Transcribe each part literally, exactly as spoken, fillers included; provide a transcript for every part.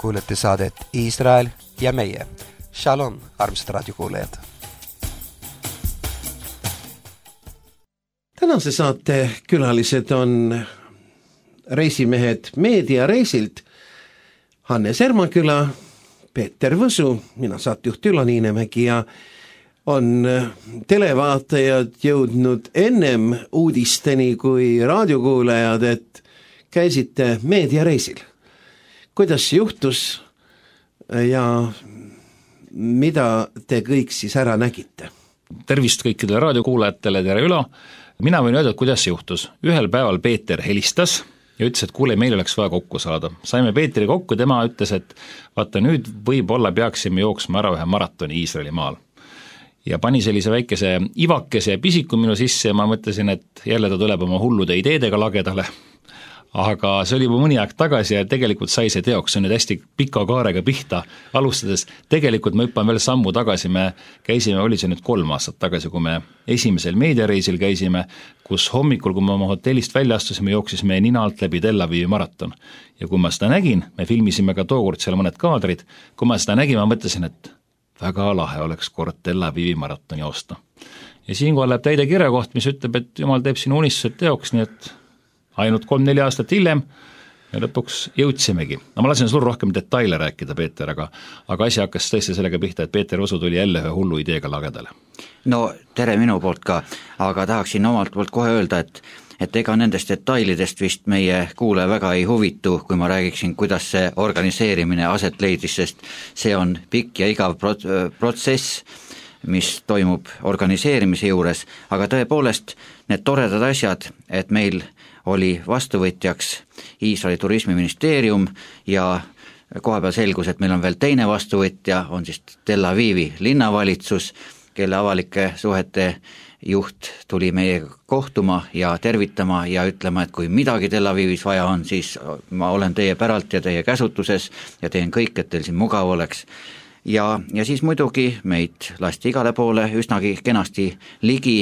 kuulete saadet Iisrael ja meie. Shalom, armsad raadiokuulajad. Tänase saate külalised on reisimehed meediareisilt Hannes Ermaküla, Peeter Võsu, mina saatejuht Ülo Niinemägi ja on televaatajad jõudnud ennem uudisteni kui raadiokuulajad, et käisite meediareisil. Kuidas juhtus ja mida te kõik siis ära nägite? Tervist kõikidele raadiokuulajatele, tere Ülo! Mina võin öelda, kuidas juhtus. Ühel päeval Peeter helistas ja ütles, et kuule, meil oleks vaja kokku saada. Saime Peetri kokku, tema ütles, et vaata nüüd võib-olla peaksime jooksma ära ühe maratoni Iisraeli maal. Ja pani sellise väikese ivakese ja pisiku minu sisse ja ma mõtlesin, et jälle ta tuleb oma hullude ideedega lagedale. Aga see oli juba mõni aeg tagasi ja tegelikult sai see teoks, see on nüüd hästi pika kaarega pihta alustades. Tegelikult ma hüppan veel sammu tagasi, me käisime, oli see nüüd kolm aastat tagasi, kui me esimesel meediareisil käisime, kus hommikul, kui me oma hotellist välja astusime, jooksisime nina alt läbi Tel Avivi maraton. Ja kui ma seda nägin, me filmisime ka tookord seal mõned kaadrid, kui ma seda nägin, ma mõtlesin, et väga lahe oleks kord Tel Avivi maratoni joosta. Ja siinkohal läheb täide kirjakoht, mis ütleb, et jumal teeb sinu unistused teoks, nii et ainult kolm-neli aastat hiljem ja lõpuks jõudsimegi. No ma lasin sul rohkem detaile rääkida, Peeter, aga, aga asi hakkas tõesti sellega pihta, et Peeter Võsu tuli jälle ühe hullu ideega lagedale. No tere minu poolt ka, aga tahaksin omalt poolt kohe öelda, et, et ega nendest detailidest vist meie kuule väga ei huvitu, kui ma räägiksin, kuidas see organiseerimine aset leidis, sest see on pikk ja igav protsess, mis toimub organiseerimise juures, aga tõepoolest need toredad asjad, et meil oli vastuvõtjaks Iisraeli turismiministeerium ja koha peal selgus, et meil on veel teine vastuvõtja, on siis Tel Avivi linnavalitsus, kelle avalike suhete juht tuli meiega kohtuma ja tervitama ja ütlema, et kui midagi Tel Avivis vaja on, siis ma olen teie päralt ja teie käsutuses ja teen kõik, et teil siin mugav oleks. Ja, ja siis muidugi meid lasti igale poole üsnagi kenasti ligi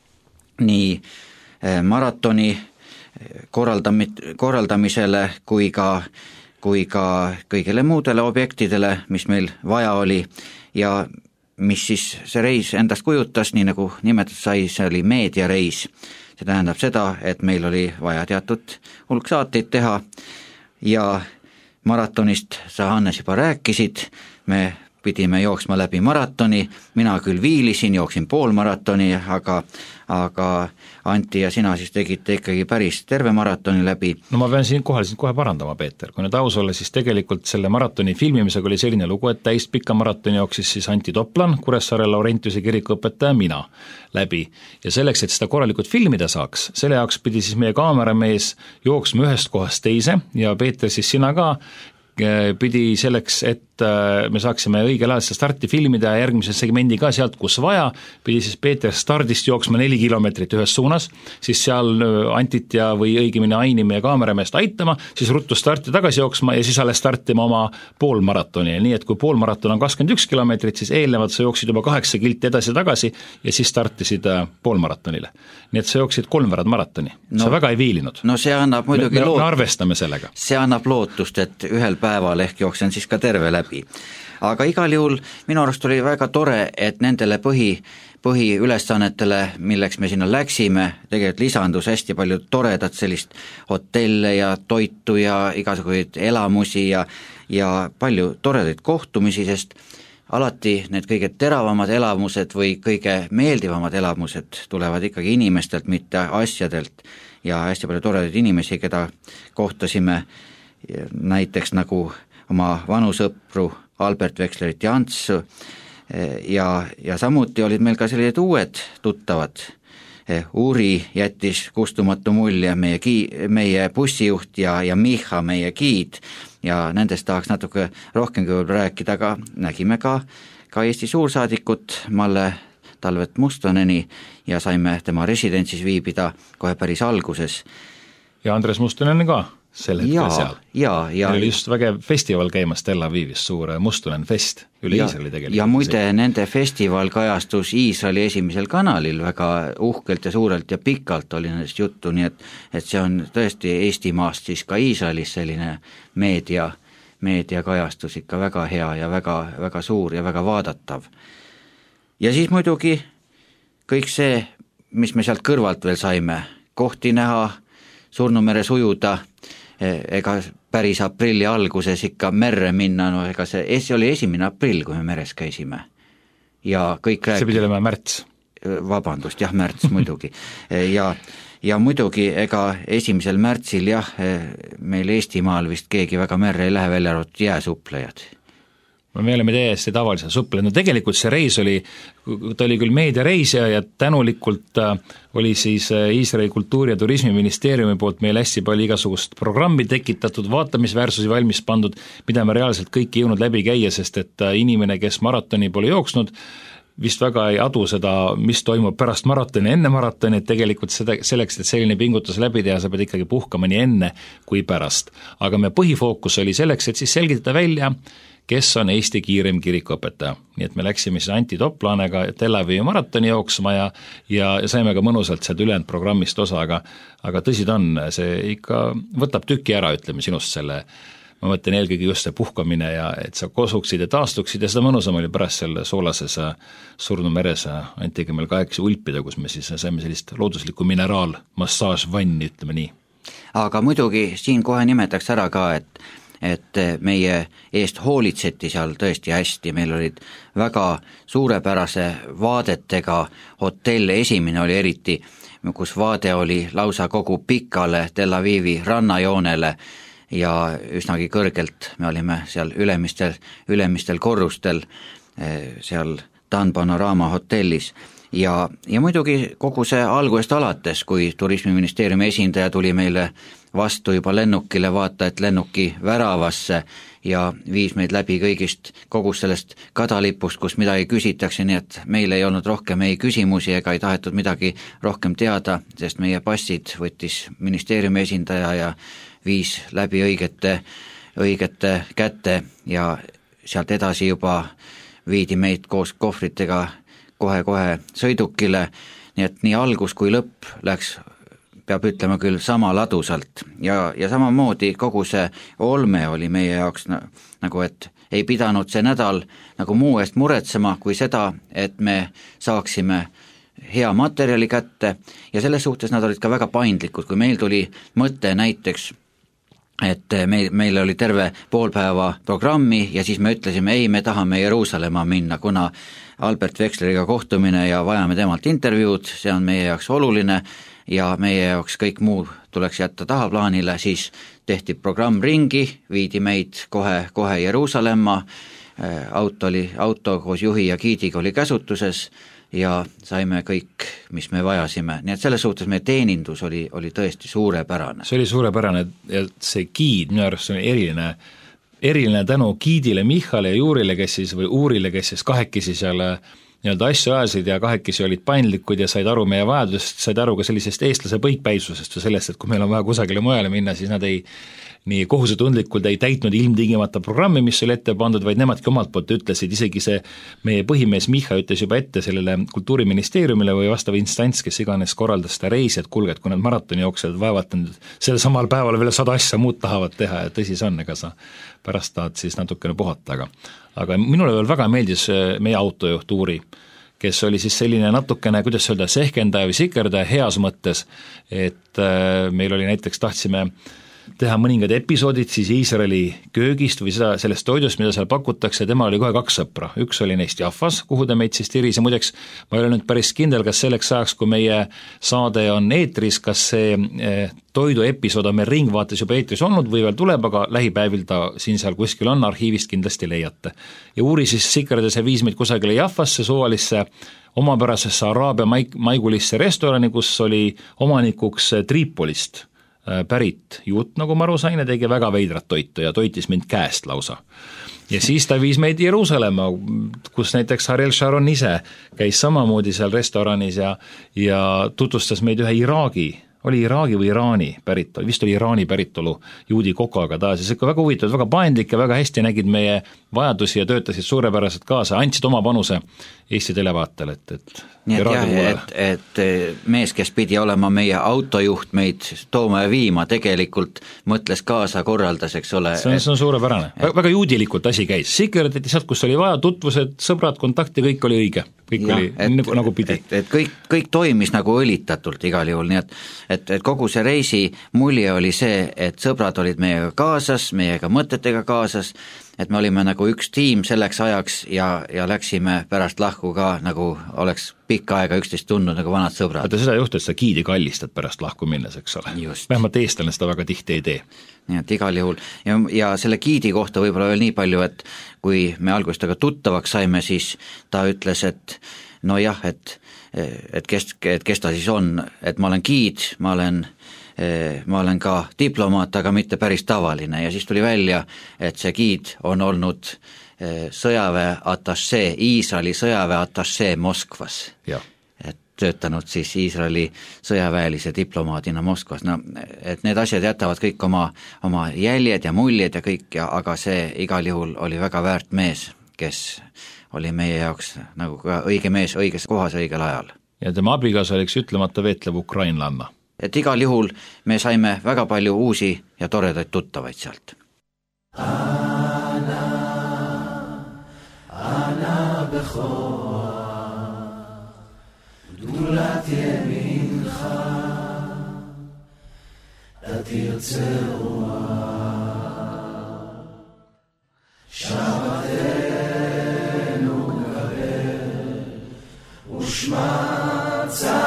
nii maratoni korraldami-, korraldamisele kui ka, kui ka kõigile muudele objektidele, mis meil vaja oli ja mis siis see reis endast kujutas, nii nagu nimetatud sai, see oli meediareis. See tähendab seda, et meil oli vaja teatud hulk saateid teha ja maratonist sa, Hannes, juba rääkisid, me pidime jooksma läbi maratoni, mina küll viilisin, jooksin pool maratoni, aga, aga Anti ja sina siis tegite ikkagi päris terve maratoni läbi. No ma pean siin kohal siin kohe parandama, Peeter, kui nüüd aus olla, siis tegelikult selle maratoni filmimisega oli selline lugu, et täis pika maratoni jooksis siis Anti Toplan, Kuressaare Laurentiuse kirikuõpetaja, mina läbi. Ja selleks, et seda korralikult filmida saaks, selle jaoks pidi siis meie kaameramees jooksma ühest kohast teise ja Peeter siis sina ka pidi selleks, et me saaksime õigel ajal seda starti filmida ja järgmise segmendi ka sealt, kus vaja, pidi siis Peeter stardist jooksma neli kilomeetrit ühes suunas, siis seal Antit ja või õigemini Aini meie kaamerameest aitama, siis ruttu starti tagasi jooksma ja siis alles startima oma poolmaratoni. Nii et kui poolmaraton on kakskümmend üks kilomeetrit, siis eelnevad sa jooksid juba kaheksa kilti edasi-tagasi ja siis startisid poolmaratonile. Nii et sa jooksid kolmvärad maratoni. No, sa väga ei viilinud. No see annab muidugi me, me lootust. arvestame sellega. See annab lootust, et ühel päeval ehk jooksen siis ka terve läbi. Aga igal juhul minu arust oli väga tore, et nendele põhi, põhiülesannetele, milleks me sinna läksime, tegelikult lisandus hästi palju toredat sellist hotelle ja toitu ja igasuguseid elamusi ja, ja palju toredaid kohtumisi, sest alati need kõige teravamad elamused või kõige meeldivamad elamused tulevad ikkagi inimestelt, mitte asjadelt ja hästi palju toredaid inimesi, keda kohtasime näiteks nagu oma vanu sõpru Albert Vekslerit ja Antsu ja, ja samuti olid meil ka sellised uued tuttavad. Uri jättis kustumatu mulje, meie, ki, meie bussijuht ja, ja Miha, meie giid ja nendest tahaks natuke rohkem küll rääkida, aga nägime ka, ka Eesti suursaadikut Malle Talvet Mustoneni ja saime tema residentsis viibida kohe päris alguses. Ja Andres Mustonen ka sel hetkel ja, seal. Ja, ja, oli just vägev festival käimas Tel Avivis, suur Mustonen fest üle ja, Iisraeli tegelikult. Ja muide nende festival kajastus Iisraeli esimesel kanalil väga uhkelt ja suurelt ja pikalt oli nendest juttu, nii et, et see on tõesti Eestimaast siis ka Iisraelis selline meedia, meediakajastus ikka väga hea ja väga, väga suur ja väga vaadatav. ja siis muidugi kõik see, mis me sealt kõrvalt veel saime, kohti näha, Surnumere sujuda, ega päris aprilli alguses ikka merre minna, no ega see, see oli esimene aprill, kui me meres käisime. Ja kõik rääk... see pidi olema märts. Vabandust, jah, märts muidugi. Ja, ja muidugi, ega esimesel märtsil jah, meil Eestimaal vist keegi väga merre ei lähe, välja arvatud jääsuplejad. me oleme täiesti tavalise suple, no tegelikult see reis oli, ta oli küll meediareis ja, ja tänulikult oli siis Iisraeli kultuuri- ja turismiministeeriumi poolt meil hästi palju igasugust programmi tekitatud, vaatamisväärsusi valmis pandud, mida me reaalselt kõik ei jõudnud läbi käia, sest et inimene, kes maratoni pole jooksnud, vist väga ei adu seda, mis toimub pärast maratoni, enne maratoni, et tegelikult seda, selleks, et selline pingutus läbi teha, sa pead ikkagi puhkama nii enne kui pärast. Aga me põhifookus oli selleks, et siis selgitada välja, kes on Eesti kiirem kirikuõpetaja. Nii et me läksime siis Anti Toplaanega Tel Avivi maratoni jooksma ja, ja saime ka mõnusalt sealt ülejäänud programmist osa, aga, aga tõsi ta on, see ikka võtab tüki ära, ütleme sinust selle, ma mõtlen eelkõige just see puhkamine ja et sa kosuksid ja taastuksid ja seda mõnusam oli pärast selle soolases Surnumeres Antiga meil kahekesi ulpida, kus me siis saime sellist looduslikku mineraalmassaažvanni, ütleme nii. Aga muidugi siin kohe nimetaks ära ka, et et meie eest hoolitseti seal tõesti hästi, meil olid väga suurepärase vaadetega hotell, esimene oli eriti, kus vaade oli lausa kogu pikale Tel Avivi rannajoonele ja üsnagi kõrgelt me olime seal ülemistel, ülemistel korrustel seal Dan Panorama hotellis. Ja, ja muidugi kogu see algusest alates, kui turismiministeeriumi esindaja tuli meile vastu juba lennukile vaata, et lennuki väravasse ja viis meid läbi kõigist kogu sellest kadalipust, kus midagi küsitakse, nii et meil ei olnud rohkem ei küsimusi ega ei tahetud midagi rohkem teada, sest meie passid võttis ministeeriumi esindaja ja viis läbi õigete, õigete kätte ja sealt edasi juba viidi meid koos kohvritega kohe-kohe sõidukile, nii et nii algus kui lõpp läks, peab ütlema küll, sama ladusalt ja, ja samamoodi kogu see olme oli meie jaoks nagu, et ei pidanud see nädal nagu muu eest muretsema kui seda, et me saaksime hea materjali kätte ja selles suhtes nad olid ka väga paindlikud, kui meil tuli mõte näiteks, et meil, meil oli terve pool päeva programmi ja siis me ütlesime, ei, me tahame Jeruusalemma minna, kuna Albert Wexleriga kohtumine ja vajame temalt intervjuud, see on meie jaoks oluline ja meie jaoks kõik muu tuleks jätta tahaplaanile, siis tehti programm ringi, viidi meid kohe, kohe Jeruusalemma, auto, oli, auto koos juhi ja giidiga oli käsutuses ja saime kõik, mis me vajasime, nii et selles suhtes meie teenindus oli, oli tõesti suurepärane. See oli suurepärane ja see giid minu arust on eriline, eriline tänu giidile Michale ja Juurile, kes siis, või Uurile, kes siis kahekesi seal nii-öelda asju ajasid ja kahekesi olid paindlikud ja said aru meie vajadusest, said aru ka sellisest eestlase põikpäisusest või sellest, et kui meil on vaja kusagile mujale minna, siis nad ei nii kohusetundlikult ei täitnud ilmtingimata programmi, mis oli ette pandud, vaid nemadki omalt poolt ütlesid, isegi see meie põhimees Micha ütles juba ette sellele kultuuriministeeriumile või vastav instants, kes iganes korraldas seda reisi, et kuulge, et kui nad maratoni jooksjad vaevalt sellel samal päeval veel sada asja muud tahavad teha ja tõsi see on, ega sa pärast tahad siis natukene puhata, aga aga minule veel väga meeldis meie autojuht Uuri, kes oli siis selline natukene, kuidas öelda, sehkendaja või sikerdaja heas mõttes, et meil oli näiteks, tahtsime teha mõningad episoodid siis Iisraeli köögist või seda, sellest toidust, mida seal pakutakse, tema oli kohe kaks sõpra, üks oli neist Jaffas, kuhu ta meid siis tiris ja muideks ma ei ole nüüd päris kindel, kas selleks ajaks, kui meie saade on eetris, kas see toidu episood on meil Ringvaates juba eetris olnud või veel tuleb, aga lähipäevil ta siin seal kuskil on, arhiivist kindlasti leiate. Ja Uuri siis sikerdas ja viis meid kusagile Jaffasse, suvalisse omapärasesse araabia maik- maigulisse restorani, kus oli omanikuks Tripolist pärit juut, nagu ma aru sain, ja tegi väga veidrat toitu ja toitis mind käest lausa. Ja siis ta viis meid Jeruusalemma, kus näiteks Ariel Sharon ise käis samamoodi seal restoranis ja, ja tutvustas meid ühe Iraagi, oli Iraagi või Iraani päritolu, vist oli Iraani päritolu juudi kokaga taas ja see väga huvitav, väga paindlik ja väga hästi nägid meie vajadusi ja töötasid suurepäraselt kaasa, andsid oma panuse Eesti televaatel, et, et nii et jah, et, et mees, kes pidi olema meie autojuht meid tooma ja viima, tegelikult mõtles kaasa, korraldas, eks ole. See on, see on suurepärane, väga, väga juudilikult asi käis, sikerdati sealt, kus oli vaja, tutvused, sõbrad, kontakti, kõik oli õige, kõik ja, oli et, nagu, nagu pidi. Et, et kõik, kõik toimis nagu õlitatult igal juhul, nii et, et, et kogu see reisi mulje oli see, et sõbrad olid meiega kaasas, meiega mõtetega kaasas, et me olime nagu üks tiim selleks ajaks ja, ja läksime pärast lahku ka nagu oleks pikka aega üksteist tundnud nagu vanad sõbrad. Vaata seda juhtu, et sa giidi kallistad pärast lahku minnes, eks ole. Vähemalt eestlane seda väga tihti ei tee. Nii et igal juhul ja, ja selle giidi kohta võib-olla veel nii palju, et kui me algust aga tuttavaks saime, siis ta ütles, et no jah, et, et, kes, et kes ta siis on, et ma olen giid, ma olen ma olen ka diplomaat, aga mitte päris tavaline ja siis tuli välja, et see giid on olnud sõjaväe atašee, Iisraeli sõjaväe atašee Moskvas. Ja. Et töötanud siis Iisraeli sõjaväelise diplomaadina Moskvas, no et need asjad jätavad kõik oma, oma jäljed ja muljed ja kõik, ja, aga see igal juhul oli väga väärt mees, kes oli meie jaoks nagu ka õige mees õiges kohas õigel ajal. Ja tema abigas oliks ütlemata veetlev ukrainlanna. Et igal juhul me saime väga palju uusi ja toredaid tuttavaid sealt. Ana, ana bechor, gdulat yemincha, atirtzerua, shabatenu gaber, ushmatza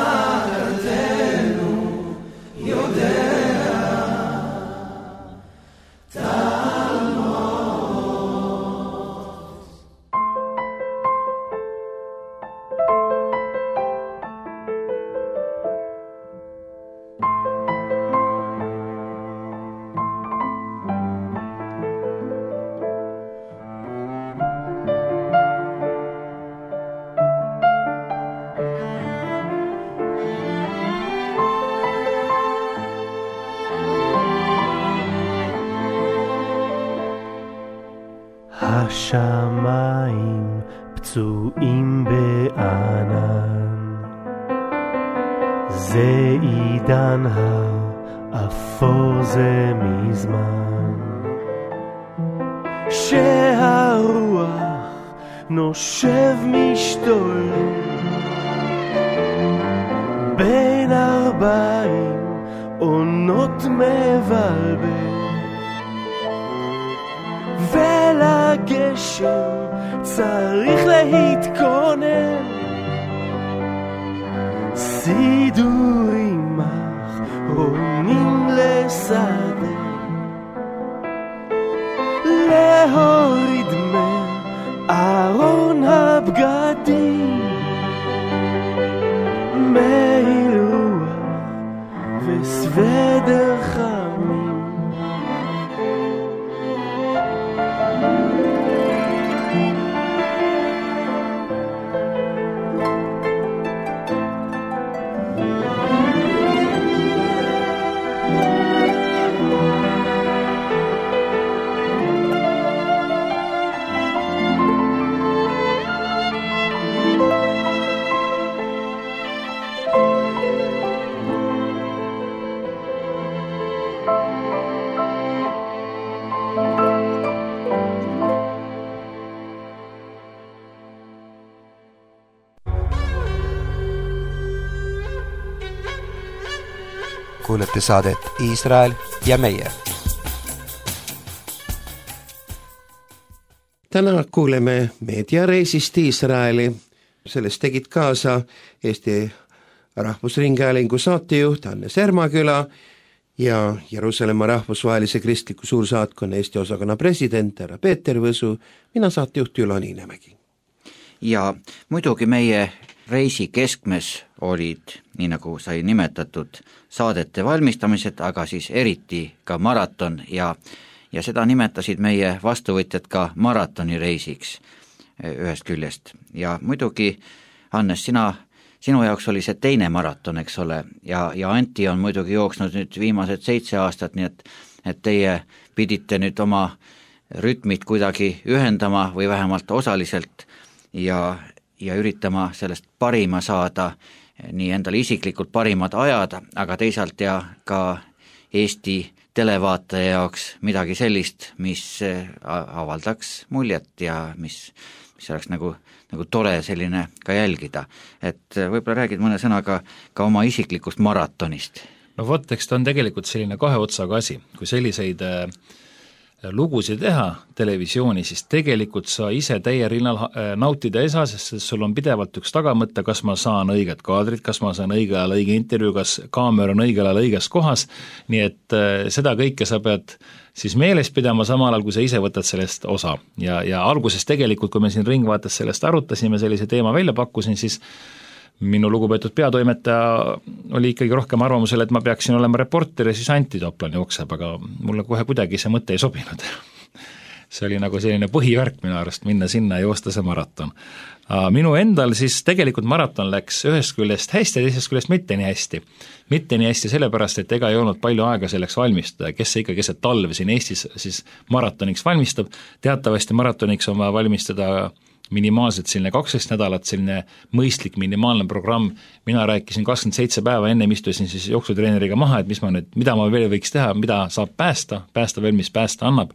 השמיים פצועים בענן, זה עידן האפור זה מזמן, שהרוח נושב משתולל בין ארבעים עונות מבלבל, ולגשם צריך להתכונן, סידורים אחרונים לשדה, להוריד מארון הבגדים, מעיל רוח וסוודר חמים, kuulete saadet Iisrael ja meie. Täna kuuleme meediareisist Iisraeli. Sellest tegid kaasa Eesti Rahvusringhäälingu saatejuht Hannes Ermaküla ja Jeruusalemma rahvusvahelise kristliku suursaatkonna Eesti osakonna president härra Peeter Võsu, mina saatejuht Ülo Niinemägi. Ja muidugi meie reisi keskmes olid, nii nagu sai nimetatud, saadete valmistamised, aga siis eriti ka maraton ja, ja seda nimetasid meie vastuvõtjad ka maratonireisiks ühest küljest. Ja muidugi, Hannes, sina, sinu jaoks oli see teine maraton, eks ole, ja, ja Anti on muidugi jooksnud nüüd viimased seitse aastat, nii et, et teie pidite nüüd oma rütmid kuidagi ühendama või vähemalt osaliselt ja ja üritama sellest parima saada, nii endale isiklikult parimad ajad, aga teisalt ja ka Eesti televaataja jaoks midagi sellist, mis avaldaks muljet ja mis, mis oleks nagu, nagu tore selline ka jälgida. Et võib-olla räägid mõne sõnaga ka oma isiklikust maratonist. No vot, eks ta on tegelikult selline kahe otsaga asi, kui selliseid lugusid teha televisiooni, siis tegelikult sa ise täie rinnal nautida ei saa, sest sul on pidevalt üks tagamõte, kas ma saan õiget kaadrit, kas ma saan õige ajal õige intervjuu, kas kaamera on õigel ajal õiges kohas, nii et seda kõike sa pead siis meeles pidama samal ajal, kui sa ise võtad sellest osa. Ja, ja alguses tegelikult, kui me siin Ringvaates sellest arutasime, sellise teema välja pakkusin, siis minu lugupeetud peatoimetaja oli ikkagi rohkem arvamusel, et ma peaksin olema reporter ja siis Anti Toplan jookseb, aga mulle kohe kuidagi see mõte ei sobinud. See oli nagu selline põhivärk minu arust minna sinna ja joosta see maraton. Minu endal siis tegelikult maraton läks ühest küljest hästi ja teisest küljest mitte nii hästi. Mitte nii hästi sellepärast, et ega ei olnud palju aega selleks valmistada, kes see ikka keset talve siin Eestis siis maratoniks valmistab. Teatavasti maratoniks on vaja valmistada minimaalselt selline kaksteist nädalat, selline mõistlik minimaalne programm. Mina rääkisin kakskümmend seitse päeva enne, istusin siis jooksutreeneriga maha, et mis ma nüüd, mida ma veel võiks teha, mida saab päästa, päästa veel, mis päästa annab.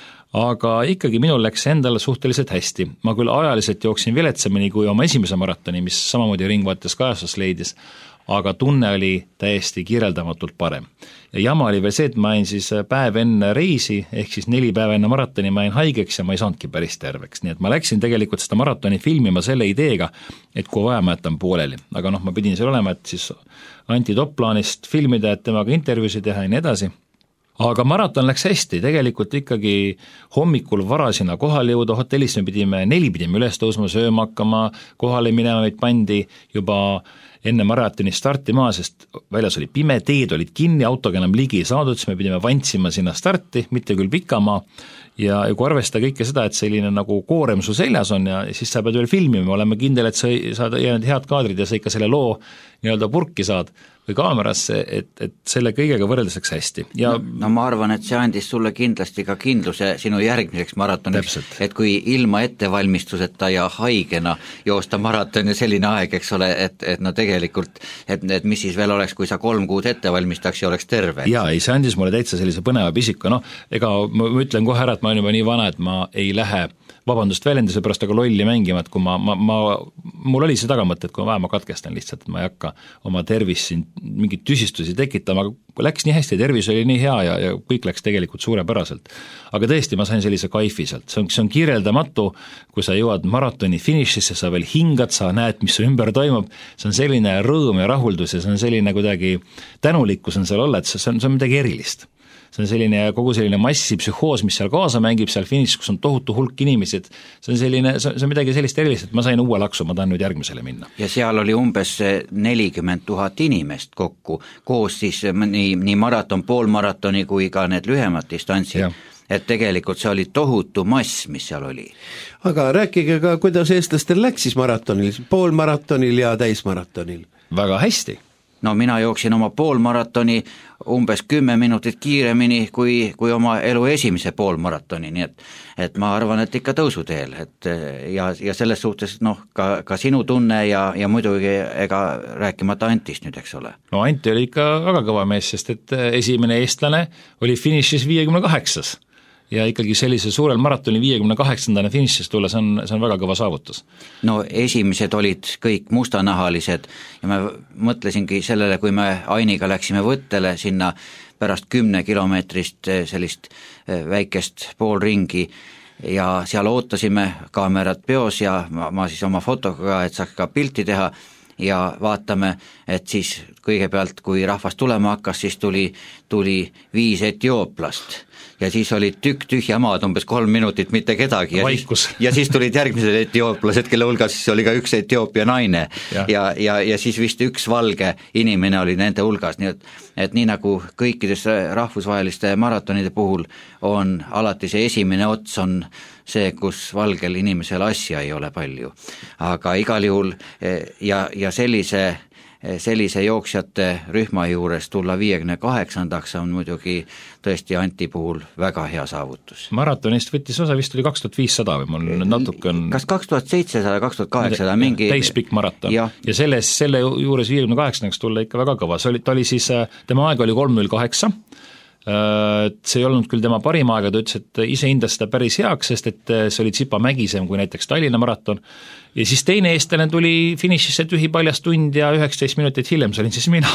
Aga ikkagi minul läks endale suhteliselt hästi. Ma küll ajaliselt jooksin viletsamini kui oma esimese maratoni, mis samamoodi Ringvaates kajastus leidis, aga tunne oli täiesti kirjeldamatult parem. Ja jama oli veel see, et ma jäin siis päev enne reisi, ehk siis neli päeva enne maratoni ma jäin haigeks ja ma ei saanudki päris terveks. Nii et ma läksin tegelikult seda maratoni filmima selle ideega, et kui vaja ma jätan pooleli. Aga noh, ma pidin seal olema, et siis Anti Toplanist filmida, et temaga intervjuusi teha ja nii edasi. Aga maraton läks hästi, tegelikult ikkagi hommikul vara sinna kohale jõuda, hotellis me pidime, neli pidime üles tõusma, sööma hakkama, kohale minema, meid pandi juba enne maratoni startima, sest väljas oli pime, teed olid kinni, autoga enam ligi ei saadud, siis me pidime vantsima sinna starti, mitte küll pikamaa, ja kui arvestada kõike seda, et selline nagu koorem su seljas on ja siis sa pead veel filmima, oleme kindel, et sa saad jäänud head kaadrid ja sa ikka selle loo nii-öelda purki saad või kaamerasse, et, et selle kõigega võrreldes läks hästi. Ja no, no ma arvan, et see andis sulle kindlasti ka kindluse sinu järgmiseks maratoniks, et kui ilma ettevalmistuseta ja haigena joosta maratoni selline aeg, eks ole, et, et no tegelikult, et, et mis siis veel oleks, kui sa kolm kuud ette valmistaks ja oleks terve. Jaa, ei, see andis mulle täitsa sellise põneva pisika, noh, ega ma ütlen kohe ära, et ma olen juba nii vana, et ma ei lähe vabandust väljenduse pärast aga lolli mängima, et kui ma, ma, ma, mul oli see tagamõte, et kui vaja, ma katkestan lihtsalt, et ma ei hakka oma tervis siin mingit tüsistusi tekitama, aga läks nii hästi, tervis oli nii hea ja, ja kõik läks tegelikult suurepäraselt. Aga tõesti, ma sain sellise kaifi sealt, see on, see on kirjeldamatu, kui sa jõuad maratoni finišisse, sa veel hingad, sa näed, mis su ümber toimub, see on selline rõõm ja rahuldus ja see on selline kuidagi tänulikkus on seal olla, et see on, see on midagi erilist. See on selline kogu selline massipsühhoos, mis seal kaasa mängib, seal finišis, kus on tohutu hulk inimesed, see on selline, see on midagi sellist erilist, et ma sain uue laksu, ma tahan nüüd järgmisele minna. Ja seal oli umbes nelikümmend tuhat inimest kokku, koos siis nii, nii maraton, poolmaratoni kui ka need lühemad distantsid. Ja. Et tegelikult see oli tohutu mass, mis seal oli. Aga rääkige ka, kuidas eestlastel läks siis maratonil, poolmaratonil ja täismaratonil? Väga hästi. No mina jooksin oma poolmaratoni umbes kümme minutit kiiremini kui, kui oma elu esimese poolmaratoni, nii et, et ma arvan, et ikka tõusuteel, et ja, ja selles suhtes noh, ka, ka sinu tunne ja, ja muidugi ega rääkimata Antist nüüd, eks ole. No Anti oli ikka väga kõva mees, sest et esimene eestlane oli finišis viiekümne kaheksas ja ikkagi sellise suurel maratoni viiekümne kaheksandane finišis tulla, see on, see on väga kõva saavutus. No esimesed olid kõik mustanahalised ja ma mõtlesingi sellele, kui me Ainiga läksime võttele sinna pärast kümne kilomeetrist sellist väikest poolringi ja seal ootasime kaamerad peos ja ma, ma siis oma fotoga, et saaks ka pilti teha ja vaatame, et siis kõigepealt, kui rahvas tulema hakkas, siis tuli, tuli viis etiooplast ja siis oli tükk tühja maad, umbes kolm minutit, mitte kedagi. Ja siis, ja siis tulid järgmised etiooplased, kelle hulgas siis oli ka üks Etioopia naine ja, ja, ja, ja siis vist üks valge inimene oli nende hulgas, nii et, et nii nagu kõikides rahvusvaheliste maratonide puhul on alati see esimene ots on see, kus valgel inimesel asja ei ole palju. Aga igal juhul ja, ja sellise sellise jooksjate rühma juures tulla viiekümne kaheksandaks on muidugi tõesti Anti puhul väga hea saavutus. Maratonist võttis osa, vist oli kaks tuhat viissada või mul natuke on kas kaks tuhat seitsesada, kaks tuhat kaheksasada mingi täispikk maraton ja, ja selles, selle juures viiekümne kaheksandaks tulla ikka väga kõva, see oli, ta oli siis, tema aeg oli kolm null kaheksa, see ei olnud küll tema parim aeg, ta ütles, et ise hindas seda päris heaks, sest et see oli tsipa mägisem kui näiteks Tallinna maraton, ja siis teine eestlane tuli finišisse tühi paljas tund ja üheksateist minutit hiljem, see olin siis mina,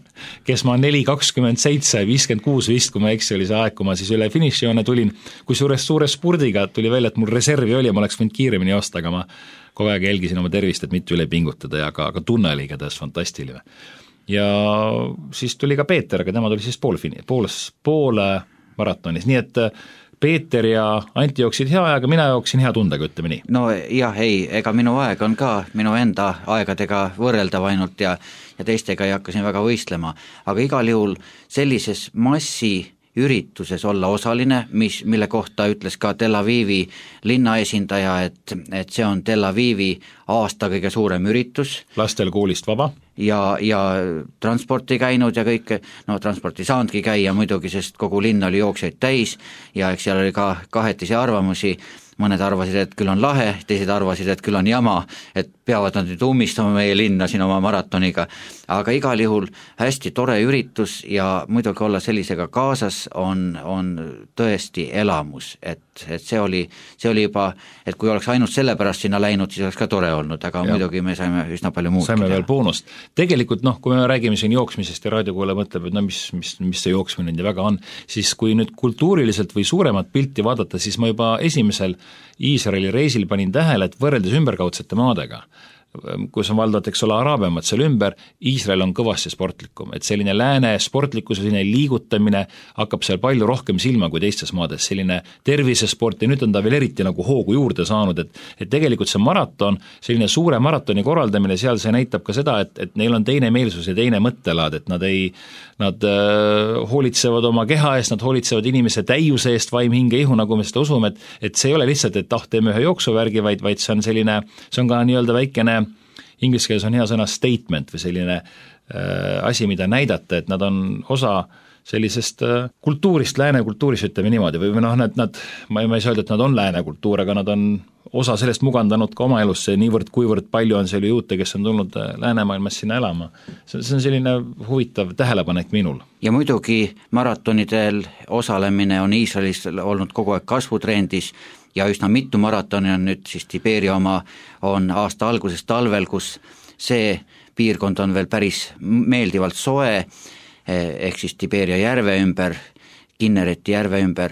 kes ma neli kakskümmend seitse, viiskümmend kuus vist, kui ma eksi, oli see aeg, kui ma siis üle finišijoone tulin, kusjuures suure spurdiga tuli välja, et mul reservi oli ja ma oleks võinud kiiremini joosta, aga ma kogu aeg jälgisin oma tervist, et mitte üle pingutada ja ka, ka tunne oli igatahes fantastiline. Ja siis tuli ka Peeter, aga tema tuli siis pool, pool, pool maratonis, nii et Peeter ja Anti jooksid hea ajaga, mina jooksin hea tundega, ütleme nii. No jah, ei, ega minu aeg on ka minu enda aegadega võrreldav ainult ja, ja teistega ei hakka siin väga võistlema, aga igal juhul sellises massi ürituses olla osaline, mis, mille kohta ütles ka Tel Avivi linna esindaja, et, et see on Tel Avivi aasta kõige suurem üritus. Lastel koolist vaba. Ja, ja transporti käinud ja kõike, no transporti saandki käia muidugi, sest kogu linn oli jooksjaid täis ja eks seal oli ka kahetisi arvamusi, mõned arvasid, et küll on lahe, teised arvasid, et küll on jama, et peavad nad nüüd ummistama meie linna siin oma maratoniga, aga igal juhul hästi tore üritus ja muidugi olla sellisega kaasas on, on tõesti elamus, et, et see oli, see oli juba, et kui oleks ainult selle pärast sinna läinud, siis oleks ka tore olnud, aga ja. Muidugi me saime üsna palju muud. Saime veel boonust. Tegelikult noh, kui me räägime siin jooksmisest ja raadiokuulaja mõtleb, et no mis, mis, mis see jooksmine ja väga on, siis kui nüüd kultuuriliselt või suuremat pilti vaadata, siis ma juba esimesel Iisraeli reisil panin tähele, et võrreldes ümberkaudsete maadega, kus on valdavalt, eks ole, araabiamad seal ümber, Iisrael on kõvasti sportlikum, et selline lääne sportlikkus, selline liigutamine hakkab seal palju rohkem silma kui teistes maades, selline tervisesport ja nüüd on ta veel eriti nagu hoogu juurde saanud, et, et tegelikult see maraton, selline suure maratoni korraldamine, seal see näitab ka seda, et, et neil on teine meelsus ja teine mõttelaad, et nad ei, nad äh, hoolitsevad oma keha eest, nad hoolitsevad inimese täiuse eest, vaim, hinge, ihu, nagu me seda usume, et, et see ei ole lihtsalt, et ah, teeme ühe jooksuvärgi, vaid, vaid see on selline, see on ka nii-öelda väikene inglise keeles on hea sõna statement või selline äh, asi, mida näidata, et nad on osa sellisest äh, kultuurist, lääne kultuurist, ütleme niimoodi, või noh, nad, nad, ma ei, ma ei saa öelda, et nad on lääne kultuur, aga nad on osa sellest mugandanud ka oma elusse, niivõrd, kuivõrd palju on seal juute, kes on tulnud läänemaailmas sinna elama. See, see on selline huvitav tähelepanek minul. Ja muidugi maratonidel osalemine on Iisraelis olnud kogu aeg kasvutrendis, ja üsna mitu maratoni on nüüd siis Tiberia oma on aasta alguses talvel, kus see piirkond on veel päris meeldivalt soe, ehk siis Tiberia järve ümber, Kinnereti järve ümber.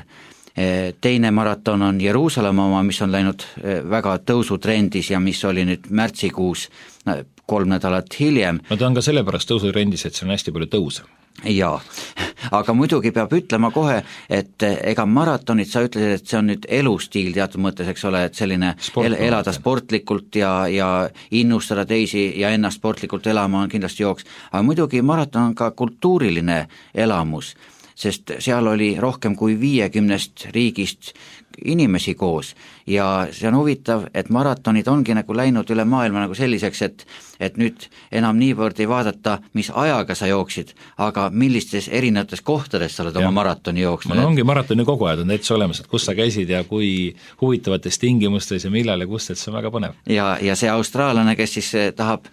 Teine maraton on Jeruusalemma oma, mis on läinud väga tõusutrendis ja mis oli nüüd märtsikuus kolm nädalat hiljem. No ta on ka sellepärast tõusutrendis, et see on hästi palju tõuse. Jaa, aga muidugi peab ütlema kohe, et ega maratonid, sa ütlesid, et see on nüüd elustiil teatud mõttes, eks ole, et selline el, elada sportlikult ja, ja innustada teisi ja ennast sportlikult elama on kindlasti jooks, aga muidugi maraton on ka kultuuriline elamus, sest seal oli rohkem kui viiekümnest riigist inimesi koos ja see on huvitav, et maratonid ongi nagu läinud üle maailma nagu selliseks, et, et nüüd enam niivõrd ei vaadata, mis ajaga sa jooksid, aga millistes erinevates kohtades sa oled ja. Oma maratoni jooksnud. No ongi maratoni kogu aeg on täitsa olemas, et kus sa käisid ja kui huvitavates tingimustes ja millal ja kust, et see on väga põnev. Ja, ja see austraallane, kes siis tahab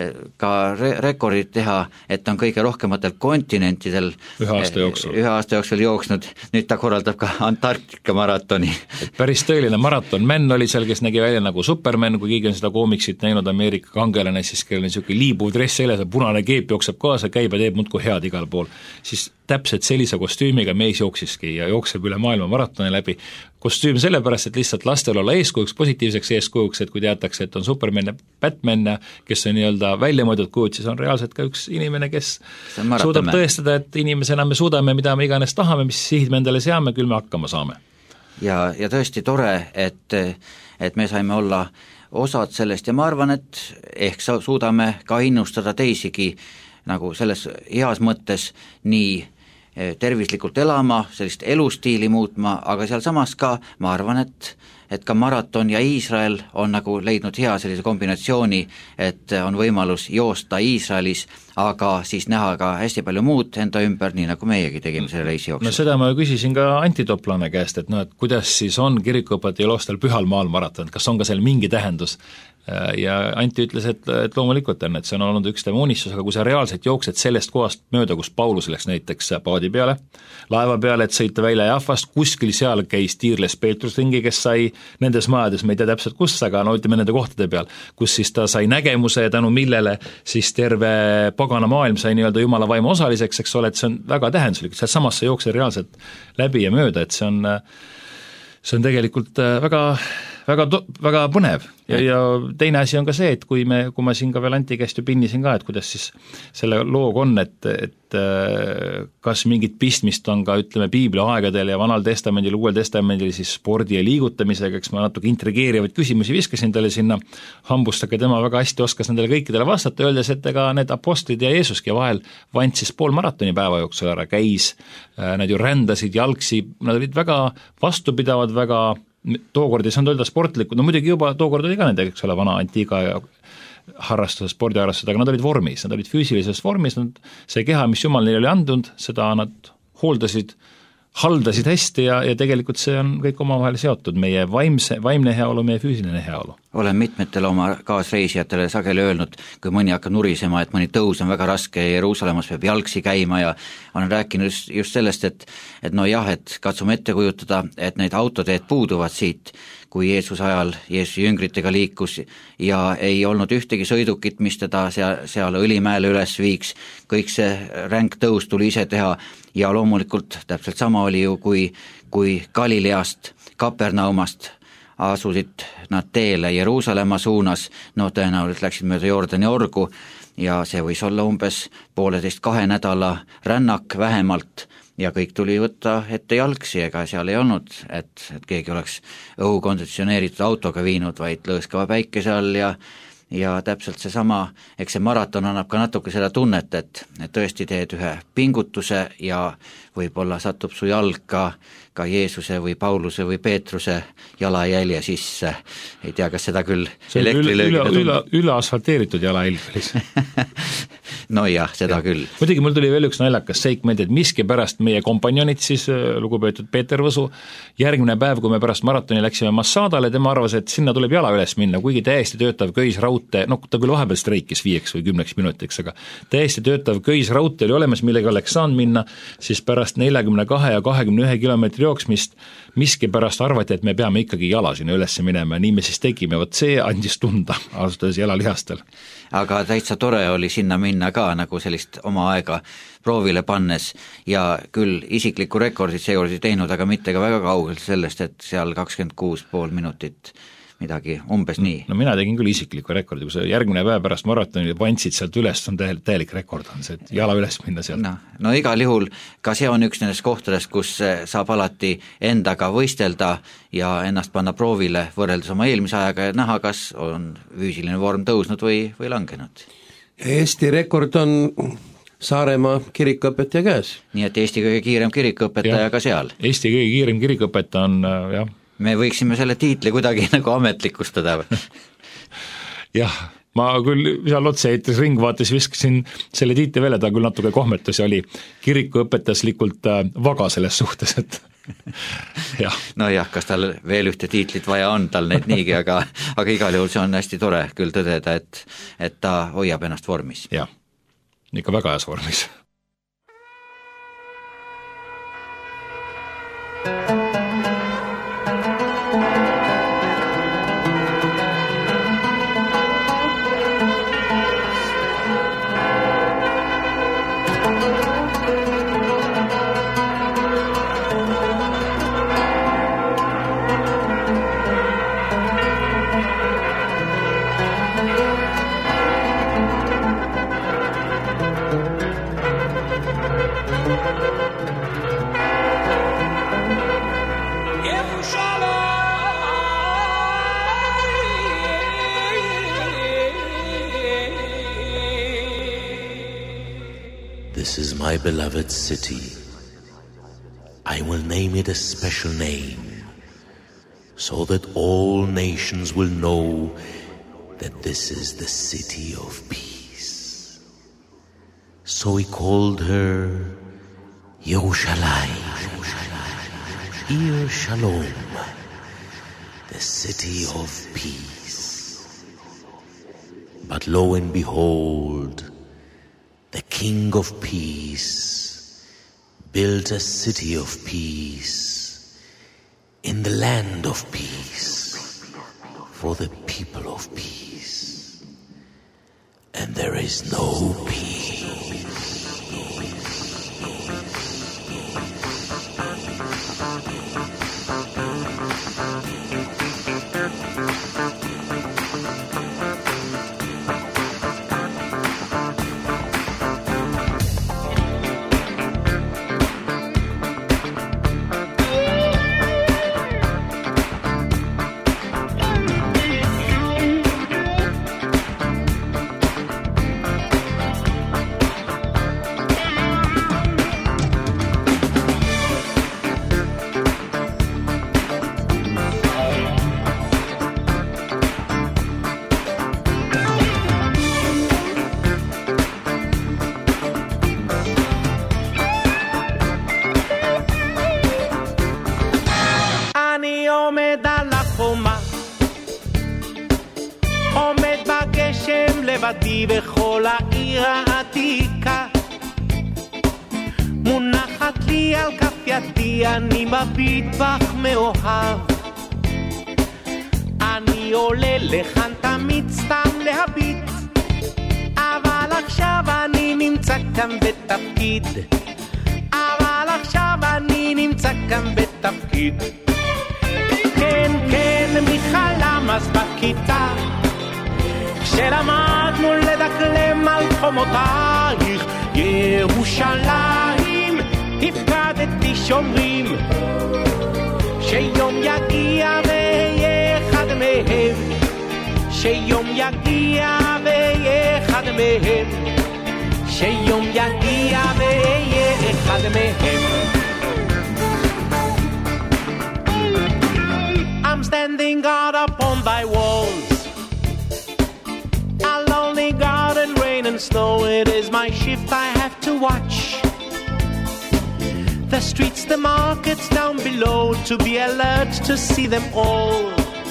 ka re- rekordid teha, et on kõige rohkematel kontinentidel ühe aasta jooksul, ühe aasta jooksul jooksnud, nüüd ta korraldab ka Antarktika maratoni. Et päris tõeline maraton, männ oli seal, kes nägi välja nagu Superman, kui keegi on seda koomiksit näinud, Ameerika kangelane, siis kellel on niisugune liibuv dress seljas, punane keep jookseb kaasa, käib ja teeb muudkui head igal pool, siis täpselt sellise kostüümiga mees jooksiski ja jookseb üle maailma maratoni läbi. Kostüüm sellepärast, et lihtsalt lastel olla eeskujuks, positiivseks eeskujuks, et kui teatakse, et on Superman ja Batman, kes on nii-öelda välja mõeldud kujud, siis on reaalselt ka üks inimene, kes suudab tõestada, et inimesena me suudame, mida me iganes tahame, mis sihid me endale seame, küll me hakkama saame. Ja, ja tõesti tore, et, et me saime olla osad sellest ja ma arvan, et ehk suudame ka innustada teisigi nagu selles heas mõttes nii tervislikult elama, sellist elustiili muutma, aga seal samas ka ma arvan, et, et ka maraton ja Iisrael on nagu leidnud hea sellise kombinatsiooni, et on võimalus joosta Iisraelis, aga siis näha ka hästi palju muud enda ümber, nii nagu meiegi tegime selle reisi jooksul. No seda ma küsisin ka Anti Toplane käest, et noh, et kuidas siis on kirikuõpetaja loostel Pühal maal maraton, kas on ka seal mingi tähendus? Ja Anti ütles, et, et loomulikult on, et see on olnud üks tema unistus, aga kui sa reaalselt jooksed sellest kohast mööda, kus Paulus läks näiteks paadi peale, laeva peale, et sõita välja Jaffast, kuskil seal käis tiirles Peetrus ringi, kes sai nendes majades, me ei tea täpselt kus, aga no ütleme nende kohtade peal, kus siis ta sai nägemuse ja tänu millele siis terve pagana maailm sai nii-öelda jumala vaimu osaliseks, eks ole, et see on väga tähenduslik, sealt samas sa jooksed reaalselt läbi ja mööda, et see on, see on tegelikult väga väga, väga põnev ja, ja teine asi on ka see, et kui me, kui ma siin ka veel Anti käest ju pinnisin ka, et kuidas siis selle looga on, et, et kas mingit pistmist on ka ütleme piibli aegadel ja Vanal Testamendil, Uuel Testamendil siis spordi ja liigutamisega, eks ma natuke intrigeerivaid küsimusi viskasin talle sinna hambust, aga tema väga hästi oskas nendele kõikidele vastata, öeldes, et ega need apostlid ja Jeesuski vahel vandsis pool maratoni päeva jooksul ära, käis, nad ju rändasid jalgsi, nad olid väga vastupidavad, väga tookord ei saanud öelda sportlikud, no muidugi juba tookord oli ka nende, eks ole, vana antiiga harrastus, spordiharrastused, aga nad olid vormis, nad olid füüsilises vormis, nad, see keha, mis Jumal neile oli andnud, seda nad hooldasid, haldasid hästi ja, ja tegelikult see on kõik omavahel seotud, meie vaimse, vaimne heaolu, meie füüsiline heaolu. Olen mitmetele oma kaasreisijatele sageli öelnud, kui mõni hakkab nurisema, et mõni tõus on väga raske ja Jeruusalemmas peab jalgsi käima ja olen rääkinud just, just sellest, et, et no jah, et katsume ette kujutada, et need autoteed puuduvad siit, kui Jeesuse ajal Jeesuse jüngritega liikus ja ei olnud ühtegi sõidukit, mis teda seal, seal Õlimäele üles viiks, kõik see ränk tõus tuli ise teha ja loomulikult täpselt sama oli ju, kui, kui Galileast, Kapernaumast asusid nad teele Jeruusalemma suunas, no tõenäoliselt läksid mööda Jordani orgu ja see võis olla umbes pooleteist kahe nädala rännak vähemalt ja kõik tuli võtta ette jalgsi, ega seal ei olnud, et, et keegi oleks õhukonditsioneeritud autoga viinud, vaid lõõskava päikese all ja ja täpselt seesama, eks see maraton annab ka natuke seda tunnet, et, et tõesti teed ühe pingutuse ja võib-olla satub su jalg ka, ka Jeesuse või Pauluse või Peetruse jalajälje sisse, ei tea, kas seda küll elektrilöögiga üle, üle, üle asfalteeritud jalajälg no jah, seda ja. Küll. Muidugi mul tuli veel üks naljakas seik meelde, et miskipärast meie kompanjonid siis, lugupeetud Peeter Võsu, järgmine päev, kui me pärast maratoni läksime Massadale, tema arvas, et sinna tuleb jala üles minna, kuigi täiesti töötav köisraudtee, no ta küll vahepeal streikis viieks või kümneks minutiks, aga täiesti töötav köisraudtee oli olemas, millega oleks saanud minna, siis pärast neljakümne kahe ja kahekümne ühe kilomeetri jooksmist miskipärast arvati, et me peame ikkagi jala sinna üles minema ja nii me siis tegime, vot see andis tunda ausalt jalalihastel. Aga täitsa tore oli sinna minna ka nagu sellist oma aega proovile pannes ja küll isiklikku rekordit seekord ei teinud, aga mitte ka väga kaugelt sellest, et seal kakskümmend kuus pool minutit midagi umbes nii. No mina tegin küll isikliku rekordi, kui sa järgmine päev pärast maratoni vandsid sealt üles, on täielik, täielik rekord on see, et jala üles minna sealt. No, no igal juhul ka see on üks nendest kohtadest, kus saab alati endaga võistelda ja ennast panna proovile võrreldes oma eelmise ajaga ja näha, kas on füüsiline vorm tõusnud või, või langenud. Eesti rekord on Saaremaa kirikuõpetaja käes. Nii et Eesti kõige kiirem kirikuõpetaja ja. Ka seal. Eesti kõige kiirem kirikuõpetaja on, jah, me võiksime selle tiitli kuidagi nagu ametlikustada. jah, ma küll seal otse-eetris ringvaates viskasin selle tiitli veel, ta küll natuke kohmetus ja oli kirikuõpetajaslikult vaga selles suhtes, et jah. no jah, kas tal veel ühte tiitlit vaja on, tal neid niigi, aga, aga igal juhul see on hästi tore küll tõdeda, et, et ta hoiab ennast vormis. jah, ikka väga heas vormis. This is my beloved city. I will name it a special name, so that all nations will know that this is the city of peace. So he called her Yerushalayim, Ir Shalom, the city of peace. But lo and behold, the King of Peace built a city of peace in the land of peace for the people of peace. And there is no peace. לבדי בכל העיר העתיקה מונחת לי על כף ידי אני מביט בך מאוהב אני עולה לכאן תמיד סתם להביט אבל עכשיו אני נמצא כאן בתפקיד אבל עכשיו אני נמצא כאן בתפקיד כן כן מי חלם אז בכיתה כשלמדנו לדקלם על חומותייך ירושלים הפקדתי שומרים שיום יגיע ויהיה אחד מהם שיום יגיע ויהיה אחד מהם שיום יגיע ויהיה אחד מהם I'm standing guard upon thy walls A lonely garden, rain and snow, it is my shift I have to watch. The streets, the markets down below, to be alert to see them all.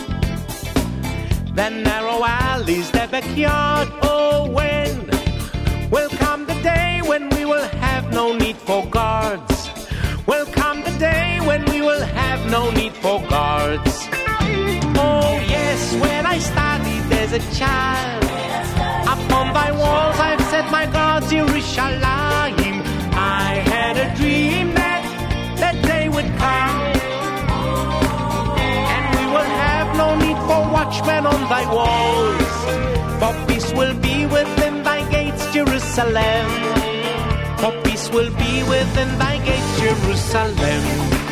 The narrow alleys, the backyard, oh when will come the day when we will have no need for guards. Will come the day when we will have no need for guards. Oh yes, when I studied as a child Upon thy walls I've set my gods Yerushalayim I had a dream that that day would come And we will have no need for watchmen on thy walls For peace will be within thy gates Jerusalem For peace will be within thy gates Jerusalem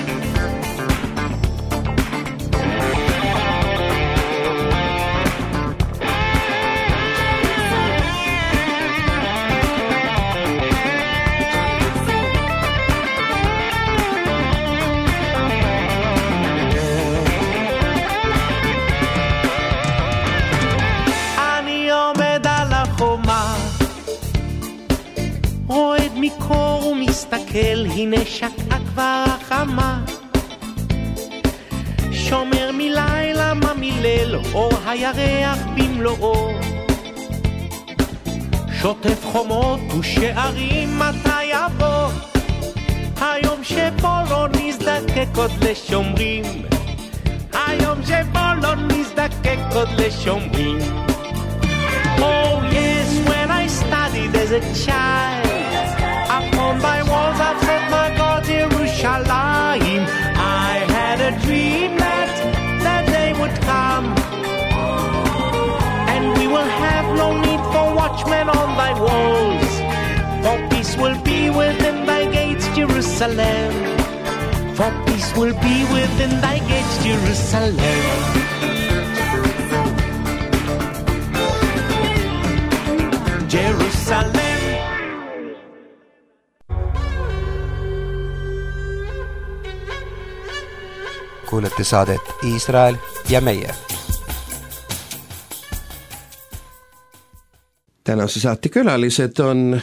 מקור ומסתכל, הנה שקעה כבר החמה שומר מלילה מה מליל, אור הירח במלואו שוטף חומות ושערים מתי יבוא היום שבו לא נזדקק עוד לשומרים היום שבו לא נזדקק עוד לשומרים Oh yes, when I studied as a child Upon thy walls I've set my God Yerushalayim I had a dream that that day would come And we will have no need for watchmen on thy walls For peace will be within thy gates Jerusalem For peace will be within thy gates Jerusalem Jerusalem kuulete saadet Iisrael ja meie. Tänase saate külalised on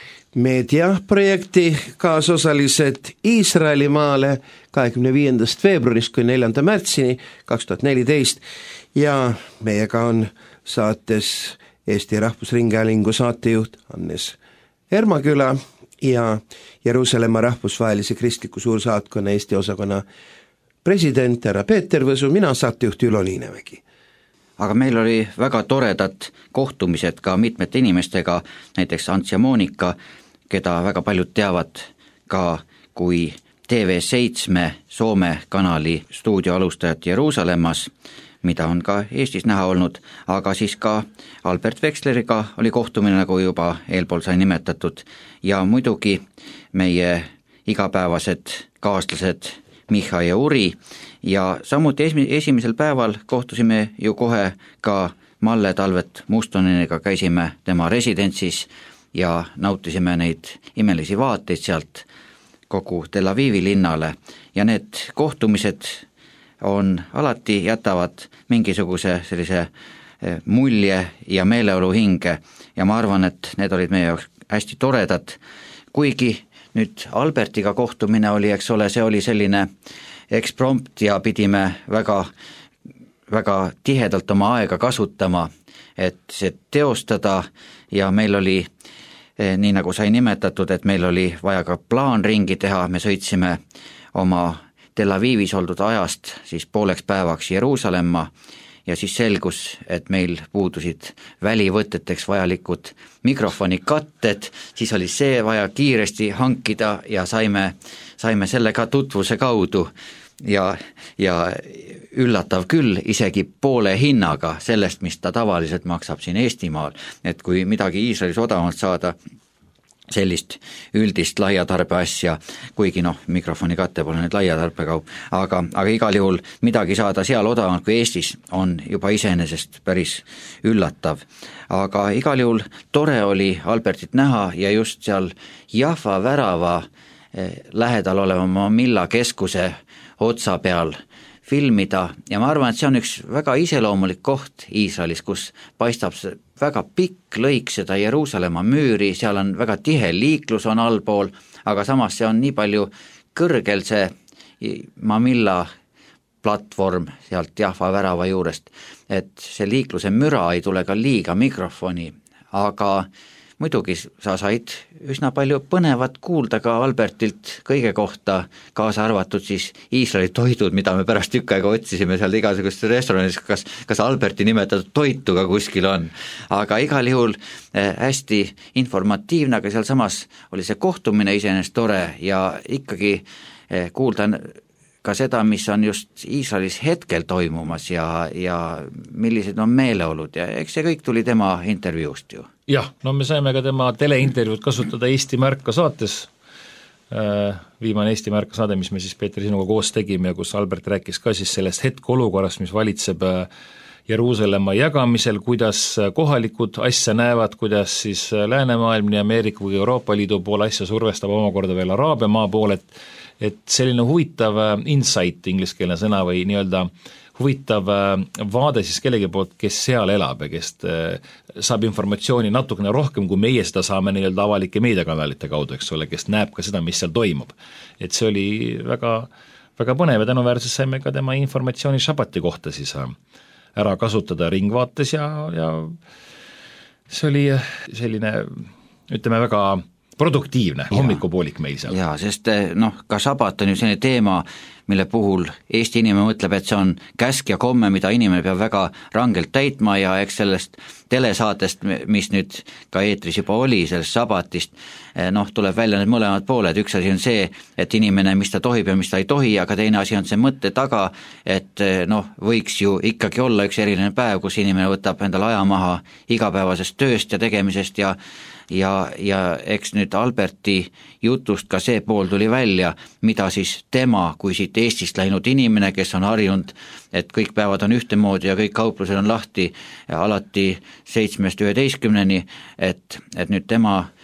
meediaprojekti kaasosalised Iisraelimaale kahekümne viiendast veebruarist kui neljanda märtsini kaks tuhat neliteist ja meiega on saates Eesti Rahvusringhäälingu saatejuht Hannes Ermaküla ja Jeruusalemma rahvusvahelise kristliku suursaatkonna Eesti osakonna president härra Peeter Võsu, mina saatejuht Ülo Liinemägi. Aga meil oli väga toredad kohtumised ka mitmete inimestega, näiteks Ants ja Moonika, keda väga paljud teavad ka kui T V seitse Soome kanali stuudioalustajat Jeruusalemmas, mida on ka Eestis näha olnud, aga siis ka Albert Wexleriga oli kohtumine, nagu juba eelpool sai nimetatud, ja muidugi meie igapäevased kaaslased Miha ja Uri ja samuti esimesel päeval kohtusime ju kohe ka Malle Talvet Mustoneniga, käisime tema residentsis ja nautisime neid imelisi vaateid sealt kogu Tel Avivi linnale ja need kohtumised on alati jätavad mingisuguse sellise mulje ja meeleolu hinge ja ma arvan, et need olid meie jaoks hästi toredad, kuigi nüüd Albertiga kohtumine oli, eks ole, see oli selline eksprompt ja pidime väga, väga tihedalt oma aega kasutama, et see teostada ja meil oli, nii nagu sai nimetatud, et meil oli vaja ka plaan ringi teha, me sõitsime oma Tel Avivis oldud ajast siis pooleks päevaks Jeruusalemma ja siis selgus, et meil puudusid välivõteteks vajalikud mikrofonikatted, siis oli see vaja kiiresti hankida ja saime, saime selle ka tutvuse kaudu ja, ja üllatav küll isegi poole hinnaga sellest, mis ta tavaliselt maksab siin Eestimaal, et kui midagi Iisraelis odavamalt saada, sellist üldist laiatarbe asja, kuigi noh, mikrofonikatte pole nüüd laiatarbekaup, aga, aga igal juhul midagi saada seal odavamalt kui Eestis on juba iseenesest päris üllatav. Aga igal juhul tore oli Albertit näha ja just seal Jaffa värava lähedal oleva Milla keskuse otsa peal filmida ja ma arvan, et see on üks väga iseloomulik koht Iisraelis, kus paistab see väga pikk lõik seda Jeruusalemma müüri, seal on väga tihe liiklus on allpool, aga samas see on nii palju kõrgel see Mamilla platvorm sealt Jaffa värava juurest, et see liikluse müra ei tule ka liiga mikrofoni, aga muidugi sa said üsna palju põnevat kuulda ka Albertilt kõige kohta, kaasa arvatud siis Iisraeli toidud, mida me pärast tükk aega otsisime seal igasugustes restoranis, kas, kas Alberti nimetatud toitu ka kuskil on. Aga igal juhul hästi informatiivne, aga seal samas oli see kohtumine iseenesest tore ja ikkagi kuulda ka seda, mis on just Iisraelis hetkel toimumas ja, ja millised on meeleolud ja eks see kõik tuli tema intervjuust ju. Jah, no me saime ka tema teleintervjuud kasutada Eesti Märka saates, viimane Eesti Märka saade, mis me siis Peeter sinuga koos tegime ja kus Albert rääkis ka siis sellest hetkeolukorrast, mis valitseb Jeruusalemma jagamisel, kuidas kohalikud asja näevad, kuidas siis läänemaailm nii Ameerika kui Euroopa Liidu pool asja survestab omakorda veel Araabia maa pool, et, et selline huvitav insight, ingliskeelne sõna või nii-öelda huvitav vaade siis kellegi poolt, kes seal elab ja kes saab informatsiooni natukene rohkem, kui meie seda saame nii-öelda avalike meediakanalite kaudu, eks ole, kes näeb ka seda, mis seal toimub. Et see oli väga, väga põnev ja tänuväärses saime ka tema informatsiooni šabati kohta siis ära kasutada ringvaates ja, ja see oli selline, ütleme, väga produktiivne hommikupoolik meil seal. Jaa, sest noh, ka šabat on ju selline teema, mille puhul Eesti inimene mõtleb, et see on käsk ja komme, mida inimene peab väga rangelt täitma ja eks sellest telesaatest, mis nüüd ka eetris juba oli, sellest šabatist, noh, tuleb välja need mõlemad pooled, üks asi on see, et inimene, mis ta tohib ja mis ta ei tohi, aga teine asi on see mõtte taga, et noh, võiks ju ikkagi olla üks eriline päev, kus inimene võtab endale aja maha igapäevasest tööst ja tegemisest ja ja, ja eks nüüd Alberti jutust ka see pool tuli välja, mida siis tema, kui siit Eestist läinud inimene, kes on harjunud, et kõik päevad on ühtemoodi ja kõik kauplused on lahti ja alati seitsmest üheteistkümneni, et, et nüüd tema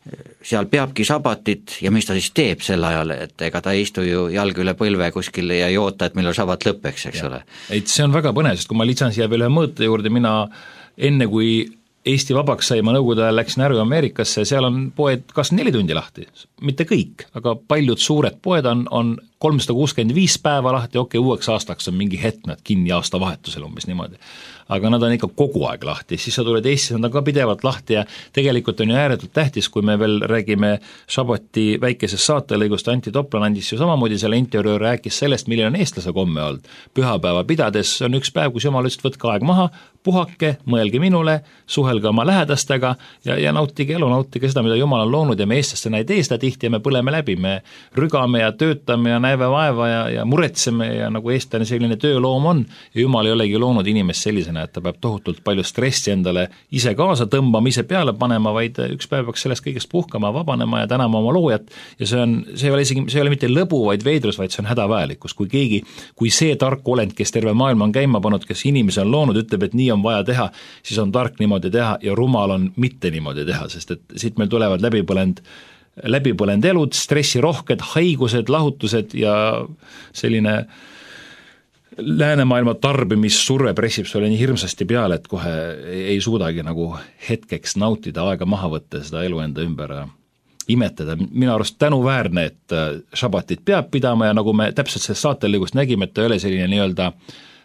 seal peabki šabatit ja mis ta siis teeb sel ajal, et ega ta ei istu ju jalg üle põlve kuskil ja ei oota, et millal šabat lõppeks, eks ja. ole. Et see on väga põnev, sest kui ma lisan siia veel ühe mõõte juurde, mina enne kui Eesti vabaks sai, ma nõukogude ajal läksin ära Ameerikasse, seal on poed kakskümmend neli tundi lahti, mitte kõik, aga paljud suured poed on, on kolmsada kuuskümmend viis päeva lahti, okei okay,, uueks aastaks on mingi hetk nad kinni aastavahetusel umbes niimoodi. Aga nad on ikka kogu aeg lahti, siis sa tuled Eestis, nad on ka pidevalt lahti ja tegelikult on ju ääretult tähtis, kui me veel räägime Šabati väikesest saatelõigust, Anti Toplan andis ju samamoodi selle intervjuu, rääkis sellest, milline on eestlase komme olnud. Pühapäeva pidades on üks päev, kus jumal ütles, võtke aeg maha, puhake, mõelge minule, suhelge oma lähedastega ja, ja nautige elu, nautige seda, mida jumal on loonud ja me eestlastena ei tee seda tihti ja me põleme läbi, me rügame ja töötame ja näeme vaeva ja, ja muretseme ja nagu eestlane selline tööloom on ja jumal ei olegi loonud inimest sellisena, et ta peab tohutult palju stressi endale ise kaasa tõmbama, ise peale panema, vaid üks päev peaks sellest kõigest puhkama, vabanema ja tänama oma loojat ja see on, see ei ole isegi, see ei ole mitte lõbu, vaid veidrus, vaid see on hädavajalikus, kui keegi, kui see tark olend, kes terve maailma on käima pannud, kes inimese on loonud, ütleb, et nii on vaja teha, siis on tark niimoodi teha ja rumal on mitte niimoodi teha, sest et siit meil tulevad läbipõlend, läbipõlend elud, stressirohked, haigused, lahutused ja selline läänemaailma tarbimissurve pressib sulle nii hirmsasti peale, et kohe ei suudagi nagu hetkeks nautida, aega maha võtta seda elu enda ümber imetada. Minu arust tänuväärne, et šabatit peab pidama ja nagu me täpselt sellest saatelõigust nägime, et ta ei ole selline nii-öelda